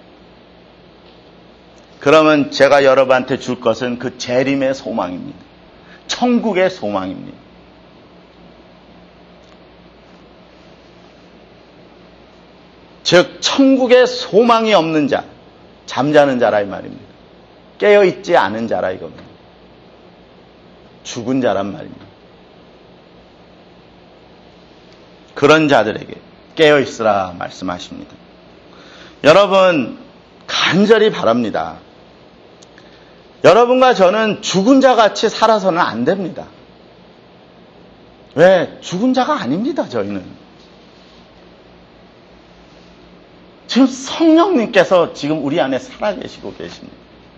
그러면 제가 여러분한테 줄 것은 그 재림의 소망입니다. 천국의 소망입니다. 즉 천국의 소망이 없는 자, 잠자는 자라 이 말입니다. 깨어있지 않은 자라 이겁니다. 죽은 자란 말입니다. 그런 자들에게 깨어있으라 말씀하십니다. 여러분 간절히 바랍니다. 여러분과 저는 죽은 자같이 살아서는 안 됩니다. 왜? 죽은 자가 아닙니다, 저희는. 지금 성령님께서 지금 우리 안에 살아계시고 계십니다.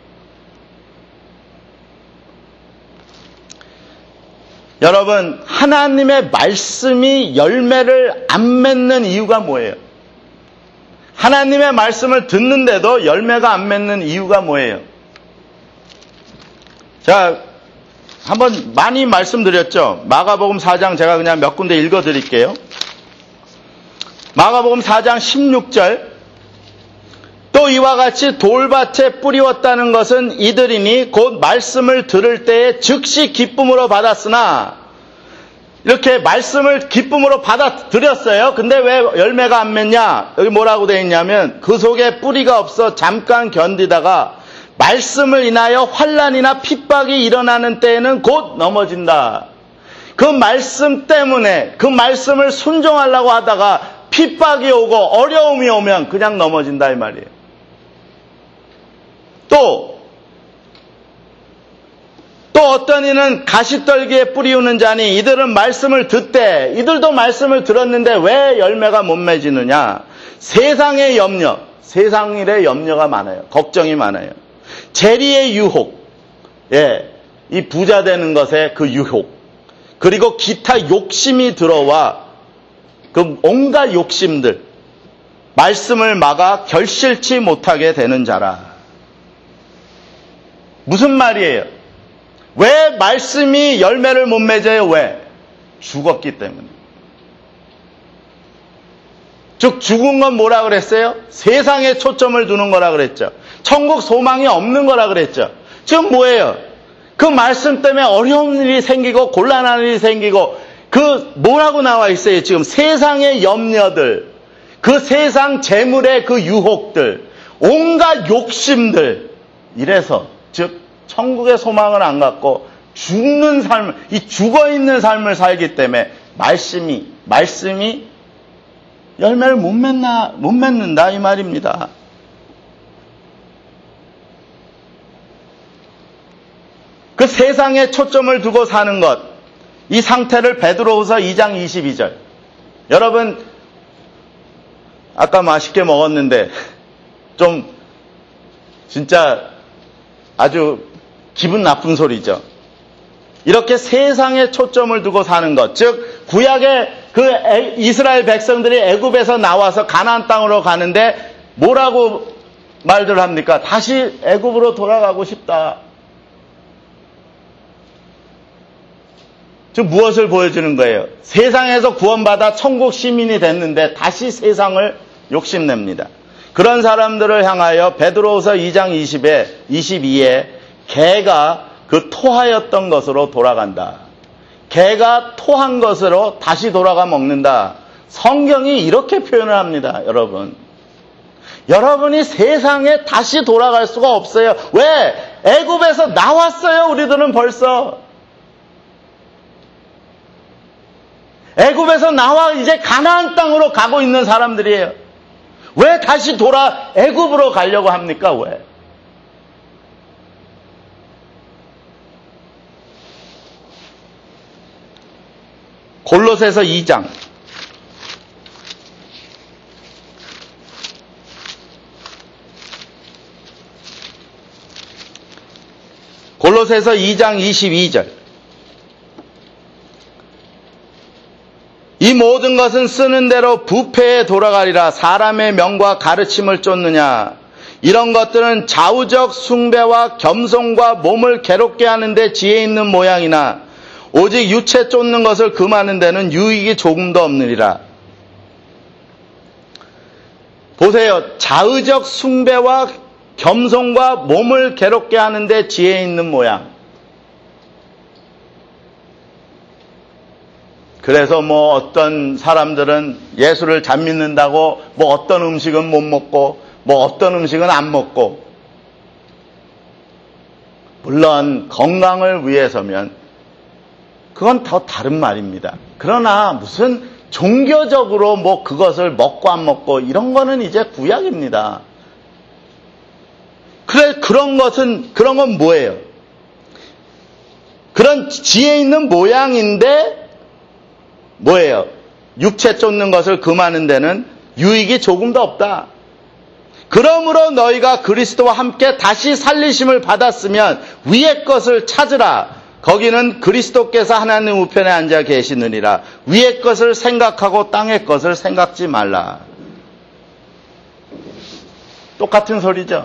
여러분, 하나님의 말씀이 열매를 안 맺는 이유가 뭐예요? 하나님의 말씀을 듣는데도 열매가 안 맺는 이유가 뭐예요? 자, 한번 많이 말씀드렸죠. 마가복음 사 장 제가 그냥 몇 군데 읽어드릴게요. 마가복음 사 장 십육 절. 또 이와 같이 돌밭에 뿌리웠다는 것은 이들이니 곧 말씀을 들을 때에 즉시 기쁨으로 받았으나, 이렇게 말씀을 기쁨으로 받아들였어요. 근데 왜 열매가 안 맺냐? 여기 뭐라고 되어 있냐면 그 속에 뿌리가 없어 잠깐 견디다가 말씀을 인하여 환난이나 핍박이 일어나는 때에는 곧 넘어진다. 그 말씀 때문에 그 말씀을 순종하려고 하다가 핍박이 오고 어려움이 오면 그냥 넘어진다 이 말이에요. 또, 또 어떤 이는 가시떨기에 뿌리우는 자니 이들은 말씀을 듣되, 이들도 말씀을 들었는데 왜 열매가 못 맺이느냐? 세상의 염려, 세상 일에 염려가 많아요. 걱정이 많아요. 재리의 유혹, 예, 이 부자 되는 것에 그 유혹, 그리고 기타 욕심이 들어와 그 온갖 욕심들, 말씀을 막아 결실치 못하게 되는 자라. 무슨 말이에요? 왜 말씀이 열매를 못 맺어요? 왜? 죽었기 때문에. 즉 죽은 건 뭐라 그랬어요? 세상에 초점을 두는 거라 그랬죠. 천국 소망이 없는 거라 그랬죠. 지금 뭐예요? 그 말씀 때문에 어려운 일이 생기고 곤란한 일이 생기고, 그 뭐라고 나와 있어요? 지금 세상의 염려들, 그 세상 재물의 그 유혹들, 온갖 욕심들, 이래서 즉 천국의 소망을 안 갖고 죽는 삶을, 이 죽어있는 삶을 살기 때문에 말씀이 말씀이 열매를 못 맺나, 못 맺는다 이 말입니다. 그 세상에 초점을 두고 사는 것, 이 상태를 베드로후서 이 장 이십이 절. 여러분, 아까 맛있게 먹었는데 좀 진짜 아주 기분 나쁜 소리죠. 이렇게 세상에 초점을 두고 사는 것, 즉 구약의 그 이스라엘 백성들이 애굽에서 나와서 가나안 땅으로 가는데 뭐라고 말들 합니까? 다시 애굽으로 돌아가고 싶다. 즉 무엇을 보여주는 거예요? 세상에서 구원받아 천국 시민이 됐는데 다시 세상을 욕심냅니다. 그런 사람들을 향하여 베드로후서 이 장 이십이에 개가 그 토하였던 것으로 돌아간다. 개가 토한 것으로 다시 돌아가 먹는다. 성경이 이렇게 표현을 합니다. 여러분. 여러분이 세상에 다시 돌아갈 수가 없어요. 왜? 애굽에서 나왔어요. 우리들은 벌써. 애굽에서 나와 이제 가나안 땅으로 가고 있는 사람들이에요. 왜 다시 돌아 애굽으로 가려고 합니까? 왜? 골로새서 이 장 골로새서 이 장 이십이 절. 이 모든 것은 쓰는 대로 부패에 돌아가리라. 사람의 명과 가르침을 쫓느냐. 이런 것들은 좌우적 숭배와 겸손과 몸을 괴롭게 하는데 지혜 있는 모양이나 오직 육체 쫓는 것을 금하는 데는 유익이 조금도 없느니라. 보세요. 좌우적 숭배와 겸손과 몸을 괴롭게 하는데 지혜 있는 모양. 그래서 뭐 어떤 사람들은 예수를 잘 믿는다고 뭐 어떤 음식은 못 먹고 뭐 어떤 음식은 안 먹고, 물론 건강을 위해서면 그건 더 다른 말입니다. 그러나 무슨 종교적으로 뭐 그것을 먹고 안 먹고 이런 거는 이제 구약입니다. 그래, 그런 것은, 그런 건 뭐예요? 그런 지혜 있는 모양인데 뭐예요? 육체 쫓는 것을 금하는 데는 유익이 조금도 없다. 그러므로 너희가 그리스도와 함께 다시 살리심을 받았으면 위의 것을 찾으라. 거기는 그리스도께서 하나님 우편에 앉아 계시느니라. 위의 것을 생각하고 땅의 것을 생각지 말라. 똑같은 소리죠.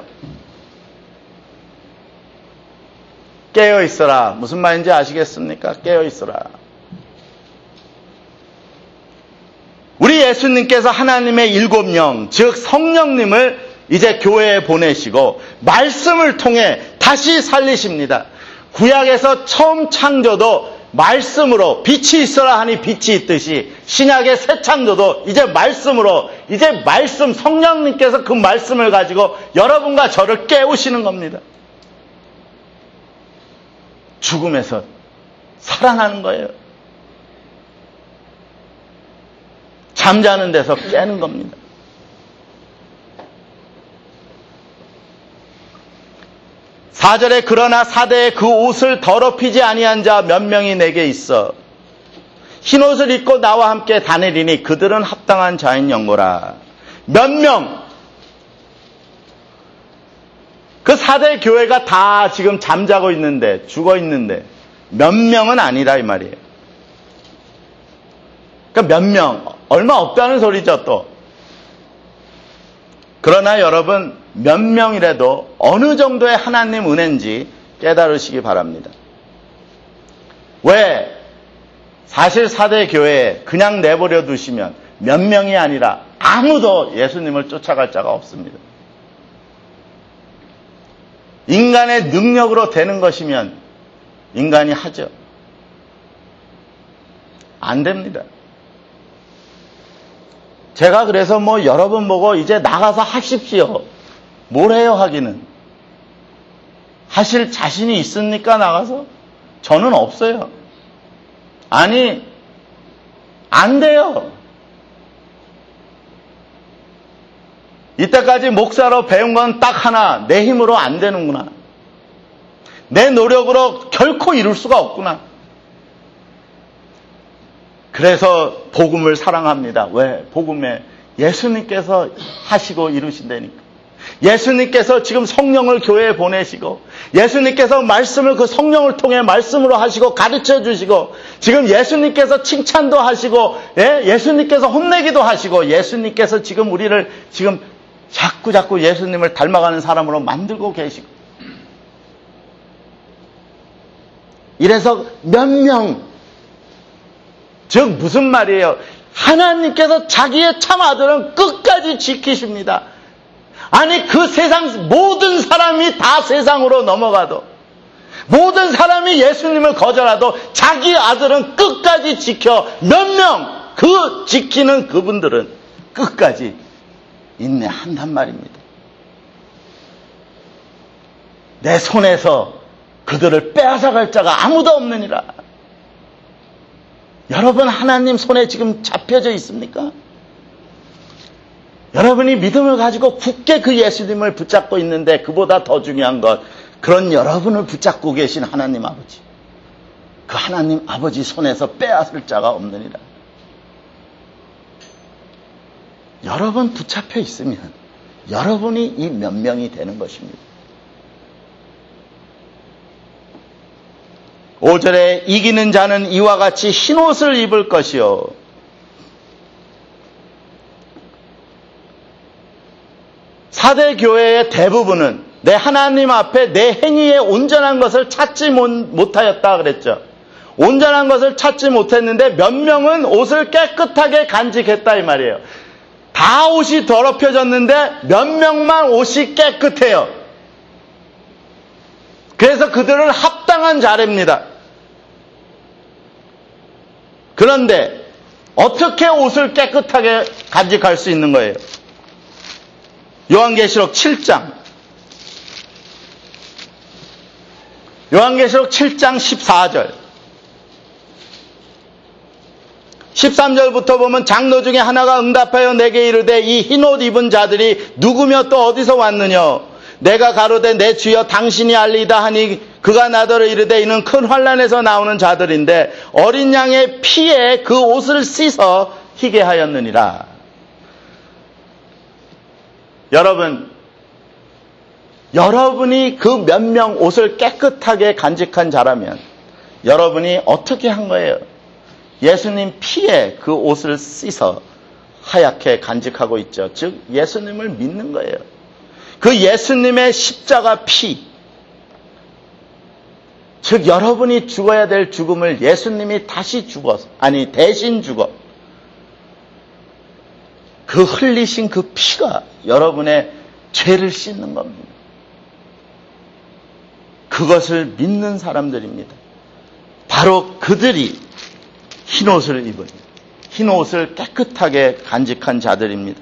깨어 있어라. 무슨 말인지 아시겠습니까? 깨어 있어라. 우리 예수님께서 하나님의 일곱 영, 즉 성령님을 이제 교회에 보내시고 말씀을 통해 다시 살리십니다. 구약에서 처음 창조도 말씀으로 빛이 있어라 하니 빛이 있듯이 신약의 새 창조도 이제 말씀으로, 이제 말씀, 성령님께서 그 말씀을 가지고 여러분과 저를 깨우시는 겁니다. 죽음에서 살아나는 거예요. 잠자는 데서 깨는 겁니다. 사 절에 그러나 사대에 그 옷을 더럽히지 아니한 자 몇 명이 내게 있어 흰옷을 입고 나와 함께 다니리니 그들은 합당한 자인 영고라. 몇 명? 그 사대 교회가 다 지금 잠자고 있는데, 죽어 있는데 몇 명은 아니라 이 말이에요. 그러니까 몇 명, 얼마 없다는 소리죠 또. 그러나 여러분, 몇 명이라도 어느 정도의 하나님 은혜인지 깨달으시기 바랍니다. 왜? 사실 사대 교회에 그냥 내버려 두시면 몇 명이 아니라 아무도 예수님을 쫓아갈 자가 없습니다. 인간의 능력으로 되는 것이면 인간이 하죠. 안 됩니다. 제가 그래서 뭐 여러분 보고 이제 나가서 하십시오. 뭘 해요 하기는. 하실 자신이 있습니까 나가서? 저는 없어요. 아니, 안 돼요. 이때까지 목사로 배운 건 딱 하나, 내 힘으로 안 되는구나. 내 노력으로 결코 이룰 수가 없구나. 그래서 복음을 사랑합니다. 왜? 복음에 예수님께서 하시고 이루신다니까. 예수님께서 지금 성령을 교회에 보내시고, 예수님께서 말씀을 그 성령을 통해 말씀으로 하시고 가르쳐 주시고, 지금 예수님께서 칭찬도 하시고, 예? 예수님께서 혼내기도 하시고, 예수님께서 지금 우리를 지금 자꾸 자꾸 예수님을 닮아가는 사람으로 만들고 계시고, 이래서 몇 명, 즉 무슨 말이에요? 하나님께서 자기의 참 아들은 끝까지 지키십니다. 아니, 그 세상 모든 사람이 다 세상으로 넘어가도, 모든 사람이 예수님을 거절하도 자기 아들은 끝까지 지켜. 몇 명, 그 지키는 그분들은 끝까지 인내한단 말입니다. 내 손에서 그들을 빼앗아갈 자가 아무도 없느니라. 여러분, 하나님 손에 지금 잡혀져 있습니까? 여러분이 믿음을 가지고 굳게 그 예수님을 붙잡고 있는데, 그보다 더 중요한 것, 그런 여러분을 붙잡고 계신 하나님 아버지, 그 하나님 아버지 손에서 빼앗을 자가 없느니라. 여러분 붙잡혀 있으면 여러분이 이 몇 명이 되는 것입니다. 오 절에 이기는 자는 이와 같이 흰옷을 입을 것이요, 사대 교회의 대부분은 내 하나님 앞에 내 행위의 온전한 것을 찾지 못하였다 그랬죠. 온전한 것을 찾지 못했는데 몇 명은 옷을 깨끗하게 간직했다 이 말이에요. 다 옷이 더럽혀졌는데 몇 명만 옷이 깨끗해요. 그래서 그들은 합당한 자리입니다. 그런데 어떻게 옷을 깨끗하게 간직할 수 있는 거예요? 요한계시록 칠 장 요한계시록 칠 장 십사 절 십삼 절부터 보면, 장로 중에 하나가 응답하여 내게 이르되 이 흰옷 입은 자들이 누구며 또 어디서 왔느냐? 내가 가로되 내 주여 당신이 알리다 하니, 그가 나더러 이르되 이는 큰 환난에서 나오는 자들인데 어린 양의 피에 그 옷을 씻어 희게 하였느니라. 여러분, 여러분이 그 몇 명 옷을 깨끗하게 간직한 자라면 여러분이 어떻게 한 거예요? 예수님 피에 그 옷을 씻어 하얗게 간직하고 있죠. 즉 예수님을 믿는 거예요. 그 예수님의 십자가 피, 즉 여러분이 죽어야 될 죽음을 예수님이 다시 죽어서, 아니 대신 죽어, 그 흘리신 그 피가 여러분의 죄를 씻는 겁니다. 그것을 믿는 사람들입니다. 바로 그들이 흰옷을 입은, 흰옷을 깨끗하게 간직한 자들입니다.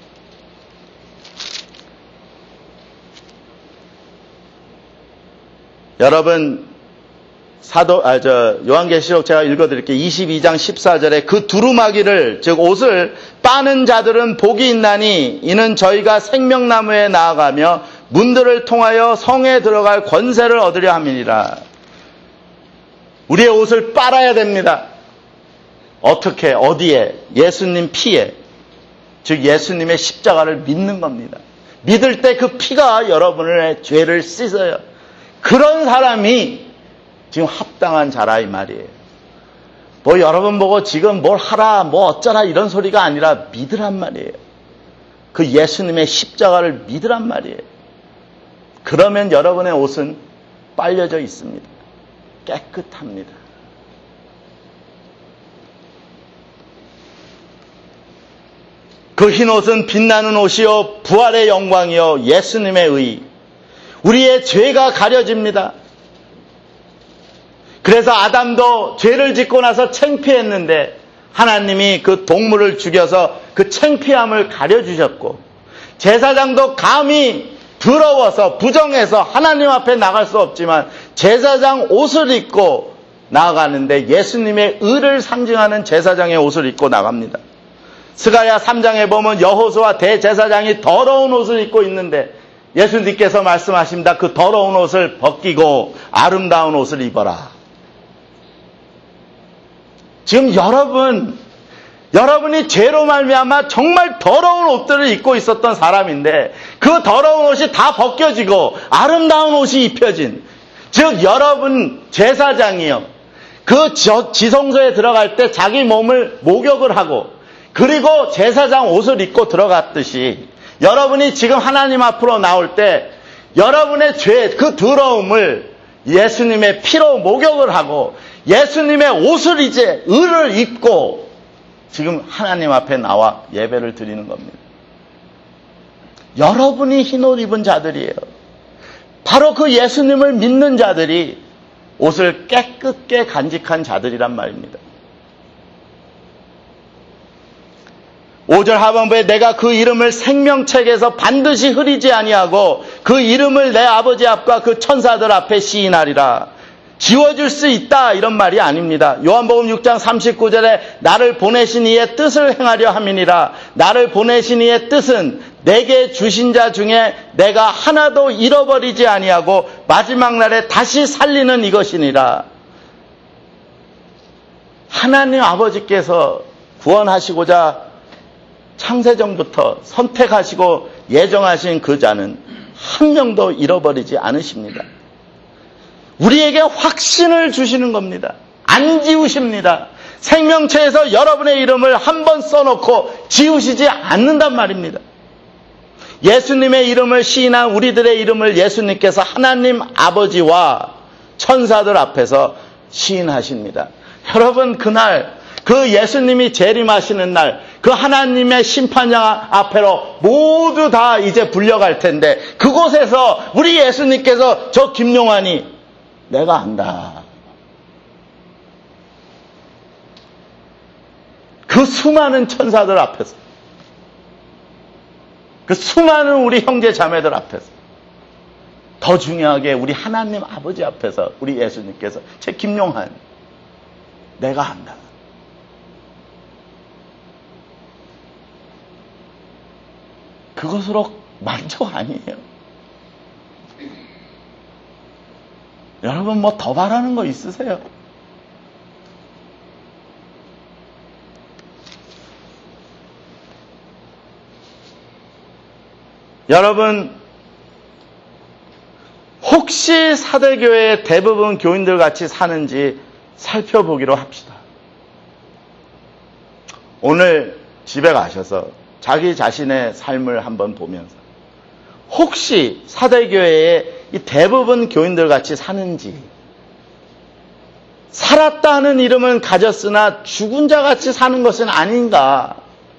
여러분, 사도, 아, 저, 요한계시록 제가 읽어드릴게요. 이십이 장 십사 절에 그 두루마기를, 즉 옷을 빠는 자들은 복이 있나니 이는 저희가 생명나무에 나아가며 문들을 통하여 성에 들어갈 권세를 얻으려 함이니라. 우리의 옷을 빨아야 됩니다. 어떻게, 어디에? 예수님 피에, 즉 예수님의 십자가를 믿는 겁니다. 믿을 때 그 피가 여러분의 죄를 씻어요. 그런 사람이 지금 합당한 자라 이 말이에요. 뭐 여러분 보고 지금 뭘 하라, 뭐 어쩌라 이런 소리가 아니라 믿으란 말이에요. 그 예수님의 십자가를 믿으란 말이에요. 그러면 여러분의 옷은 빨려져 있습니다. 깨끗합니다. 그 흰옷은 빛나는 옷이요 부활의 영광이요 예수님의 의, 우리의 죄가 가려집니다. 그래서 아담도 죄를 짓고 나서 창피했는데 하나님이 그 동물을 죽여서 그 창피함을 가려주셨고, 제사장도 감히 더러워서 부정해서 하나님 앞에 나갈 수 없지만 제사장 옷을 입고 나아가는데 예수님의 의를 상징하는 제사장의 옷을 입고 나갑니다. 스가랴 삼 장에 보면 여호수아 대제사장이 더러운 옷을 입고 있는데 예수님께서 말씀하십니다. 그 더러운 옷을 벗기고 아름다운 옷을 입어라. 지금 여러분, 여러분이 죄로 말미암아 정말 더러운 옷들을 입고 있었던 사람인데 그 더러운 옷이 다 벗겨지고 아름다운 옷이 입혀진, 즉 여러분 제사장이요, 그 지성소에 들어갈 때 자기 몸을 목욕을 하고 그리고 제사장 옷을 입고 들어갔듯이 여러분이 지금 하나님 앞으로 나올 때 여러분의 죄, 그 더러움을 예수님의 피로 목욕을 하고 예수님의 옷을 이제 의를 입고 지금 하나님 앞에 나와 예배를 드리는 겁니다. 여러분이 흰 옷 입은 자들이에요. 바로 그 예수님을 믿는 자들이 옷을 깨끗게 간직한 자들이란 말입니다. 오 절 하반부에 내가 그 이름을 생명책에서 반드시 흐리지 아니하고 그 이름을 내 아버지 앞과 그 천사들 앞에 시인하리라. 지워줄 수 있다 이런 말이 아닙니다. 요한복음 육 장 삼십구 절에 나를 보내신 이의 뜻을 행하려 함이니라. 나를 보내신 이의 뜻은 내게 주신 자 중에 내가 하나도 잃어버리지 아니하고 마지막 날에 다시 살리는 이것이니라. 하나님 아버지께서 구원하시고자 창세전부터 선택하시고 예정하신 그 자는 한 명도 잃어버리지 않으십니다. 우리에게 확신을 주시는 겁니다. 안 지우십니다. 생명체에서 여러분의 이름을 한 번 써놓고 지우시지 않는단 말입니다. 예수님의 이름을 시인한 우리들의 이름을 예수님께서 하나님 아버지와 천사들 앞에서 시인하십니다. 여러분, 그날 그 예수님이 재림하시는 날, 그 하나님의 심판장 앞으로 모두 다 이제 불려갈 텐데 그곳에서 우리 예수님께서 저 김용환이 내가 안다. 그 수많은 천사들 앞에서, 그 수많은 우리 형제 자매들 앞에서, 더 중요하게 우리 하나님 아버지 앞에서 우리 예수님께서 제 김용환 내가 안다. 그것으로 만족 아니에요. 여러분 뭐 더 바라는 거 있으세요? 여러분, 혹시 사대교회의 대부분 교인들 같이 사는지 살펴보기로 합시다. 오늘 집에 가셔서 자기 자신의 삶을 한번 보면서 혹시 사대교회의 이 대부분 교인들 같이 사는지, 살았다는 이름은 가졌으나 죽은 자 같이 사는 것은 아닌가?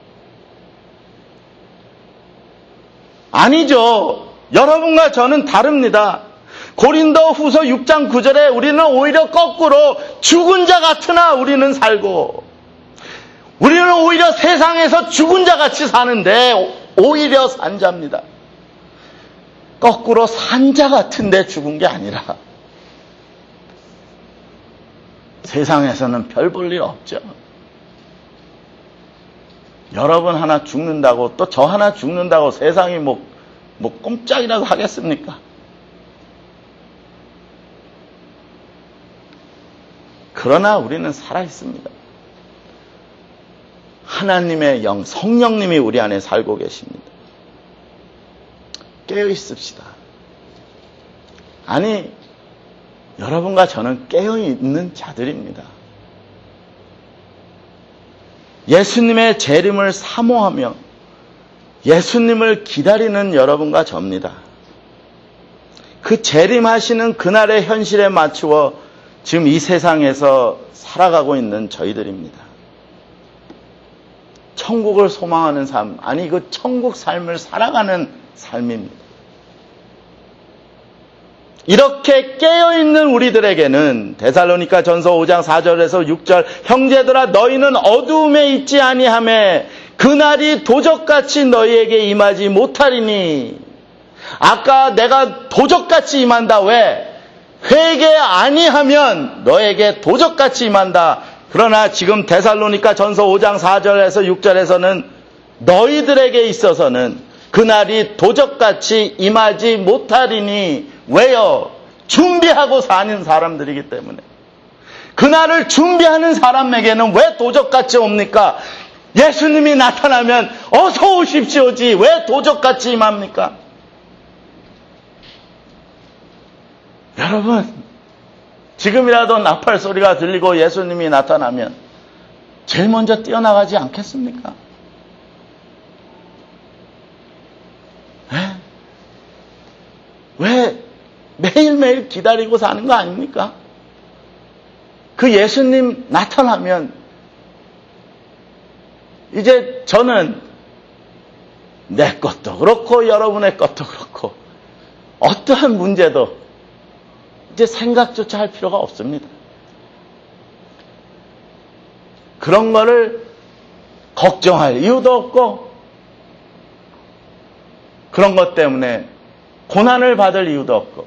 아니죠. 여러분과 저는 다릅니다. 고린도 후서 육 장 구 절에 우리는 오히려 거꾸로 죽은 자 같으나 우리는 살고, 우리는 오히려 세상에서 죽은 자 같이 사는데 오히려 산 자입니다. 거꾸로 산 자 같은데 죽은 게 아니라 세상에서는 별 볼 일 없죠. 여러분 하나 죽는다고 또 저 하나 죽는다고 세상이 뭐, 뭐 꼼짝이라도 하겠습니까? 그러나 우리는 살아있습니다. 하나님의 영, 성령님이 우리 안에 살고 계십니다. 깨어 있읍시다. 아니, 여러분과 저는 깨어 있는 자들입니다. 예수님의 재림을 사모하며 예수님을 기다리는 여러분과 저입니다. 그 재림하시는 그날의 현실에 맞추어 지금 이 세상에서 살아가고 있는 저희들입니다. 천국을 소망하는 삶, 아니 그 천국 삶을 살아가는 삶입니다. 이렇게 깨어있는 우리들에게는 데살로니가 전서 오 장 사 절에서 육 절, 형제들아 너희는 어두움에 있지 아니하매 그날이 도적같이 너희에게 임하지 못하리니. 아까 내가 도적같이 임한다. 왜? 회개 아니하면 너에게 도적같이 임한다. 그러나 지금 데살로니가 전서 오 장 사 절에서 육 절에서는 너희들에게 있어서는 그날이 도적같이 임하지 못하리니 왜요? 준비하고 사는 사람들이기 때문에. 그날을 준비하는 사람에게는 왜 도적같이 옵니까? 예수님이 나타나면 어서 오십시오지 왜 도적같이 임합니까? 여러분, 지금이라도 나팔 소리가 들리고 예수님이 나타나면 제일 먼저 뛰어나가지 않겠습니까? 에? 왜 매일매일 기다리고 사는 거 아닙니까? 그 예수님 나타나면 이제 저는 내 것도 그렇고 여러분의 것도 그렇고 어떠한 문제도 이제 생각조차 할 필요가 없습니다. 그런 거를 걱정할 이유도 없고 그런 것 때문에 고난을 받을 이유도 없고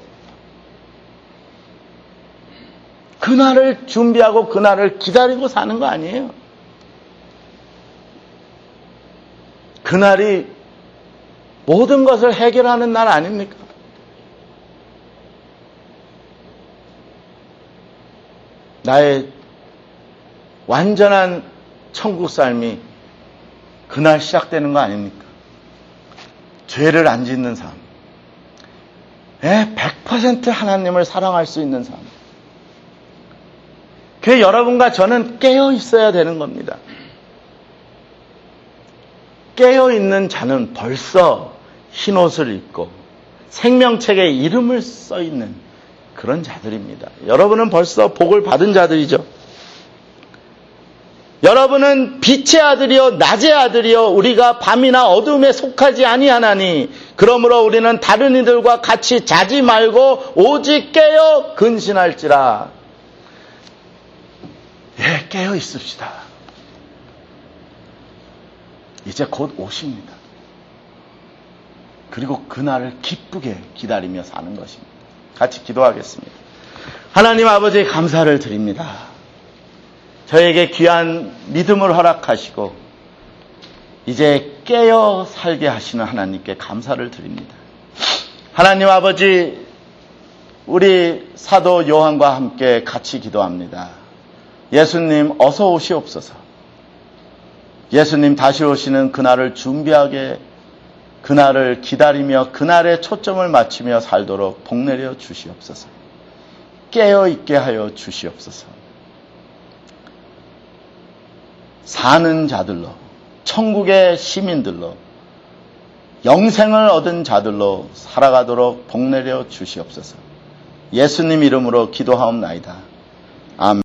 그날을 준비하고 그날을 기다리고 사는 거 아니에요. 그날이 모든 것을 해결하는 날 아닙니까? 나의 완전한 천국 삶이 그날 시작되는 거 아닙니까? 죄를 안 짓는 삶. 백 퍼센트 하나님을 사랑할 수 있는 삶. 그래서 여러분과 저는 깨어 있어야 되는 겁니다. 깨어 있는 자는 벌써 흰옷을 입고 생명책에 이름을 써 있는 그런 자들입니다. 여러분은 벌써 복을 받은 자들이죠. 여러분은 빛의 아들이요 낮의 아들이요 우리가 밤이나 어둠에 속하지 아니하나니 그러므로 우리는 다른 이들과 같이 자지 말고 오직 깨어 근신할지라. 예, 깨어 있읍시다. 이제 곧 오십니다. 그리고 그날을 기쁘게 기다리며 사는 것입니다. 같이 기도하겠습니다. 하나님 아버지 감사를 드립니다. 저에게 귀한 믿음을 허락하시고 이제 깨어 살게 하시는 하나님께 감사를 드립니다. 하나님 아버지, 우리 사도 요한과 함께 같이 기도합니다. 예수님 어서 오시옵소서. 예수님 다시 오시는 그날을 준비하게, 그날을 기다리며 그날에 초점을 맞추며 살도록 복내려 주시옵소서. 깨어있게 하여 주시옵소서. 사는 자들로, 천국의 시민들로, 영생을 얻은 자들로 살아가도록 복내려 주시옵소서. 예수님 이름으로 기도하옵나이다. 아멘.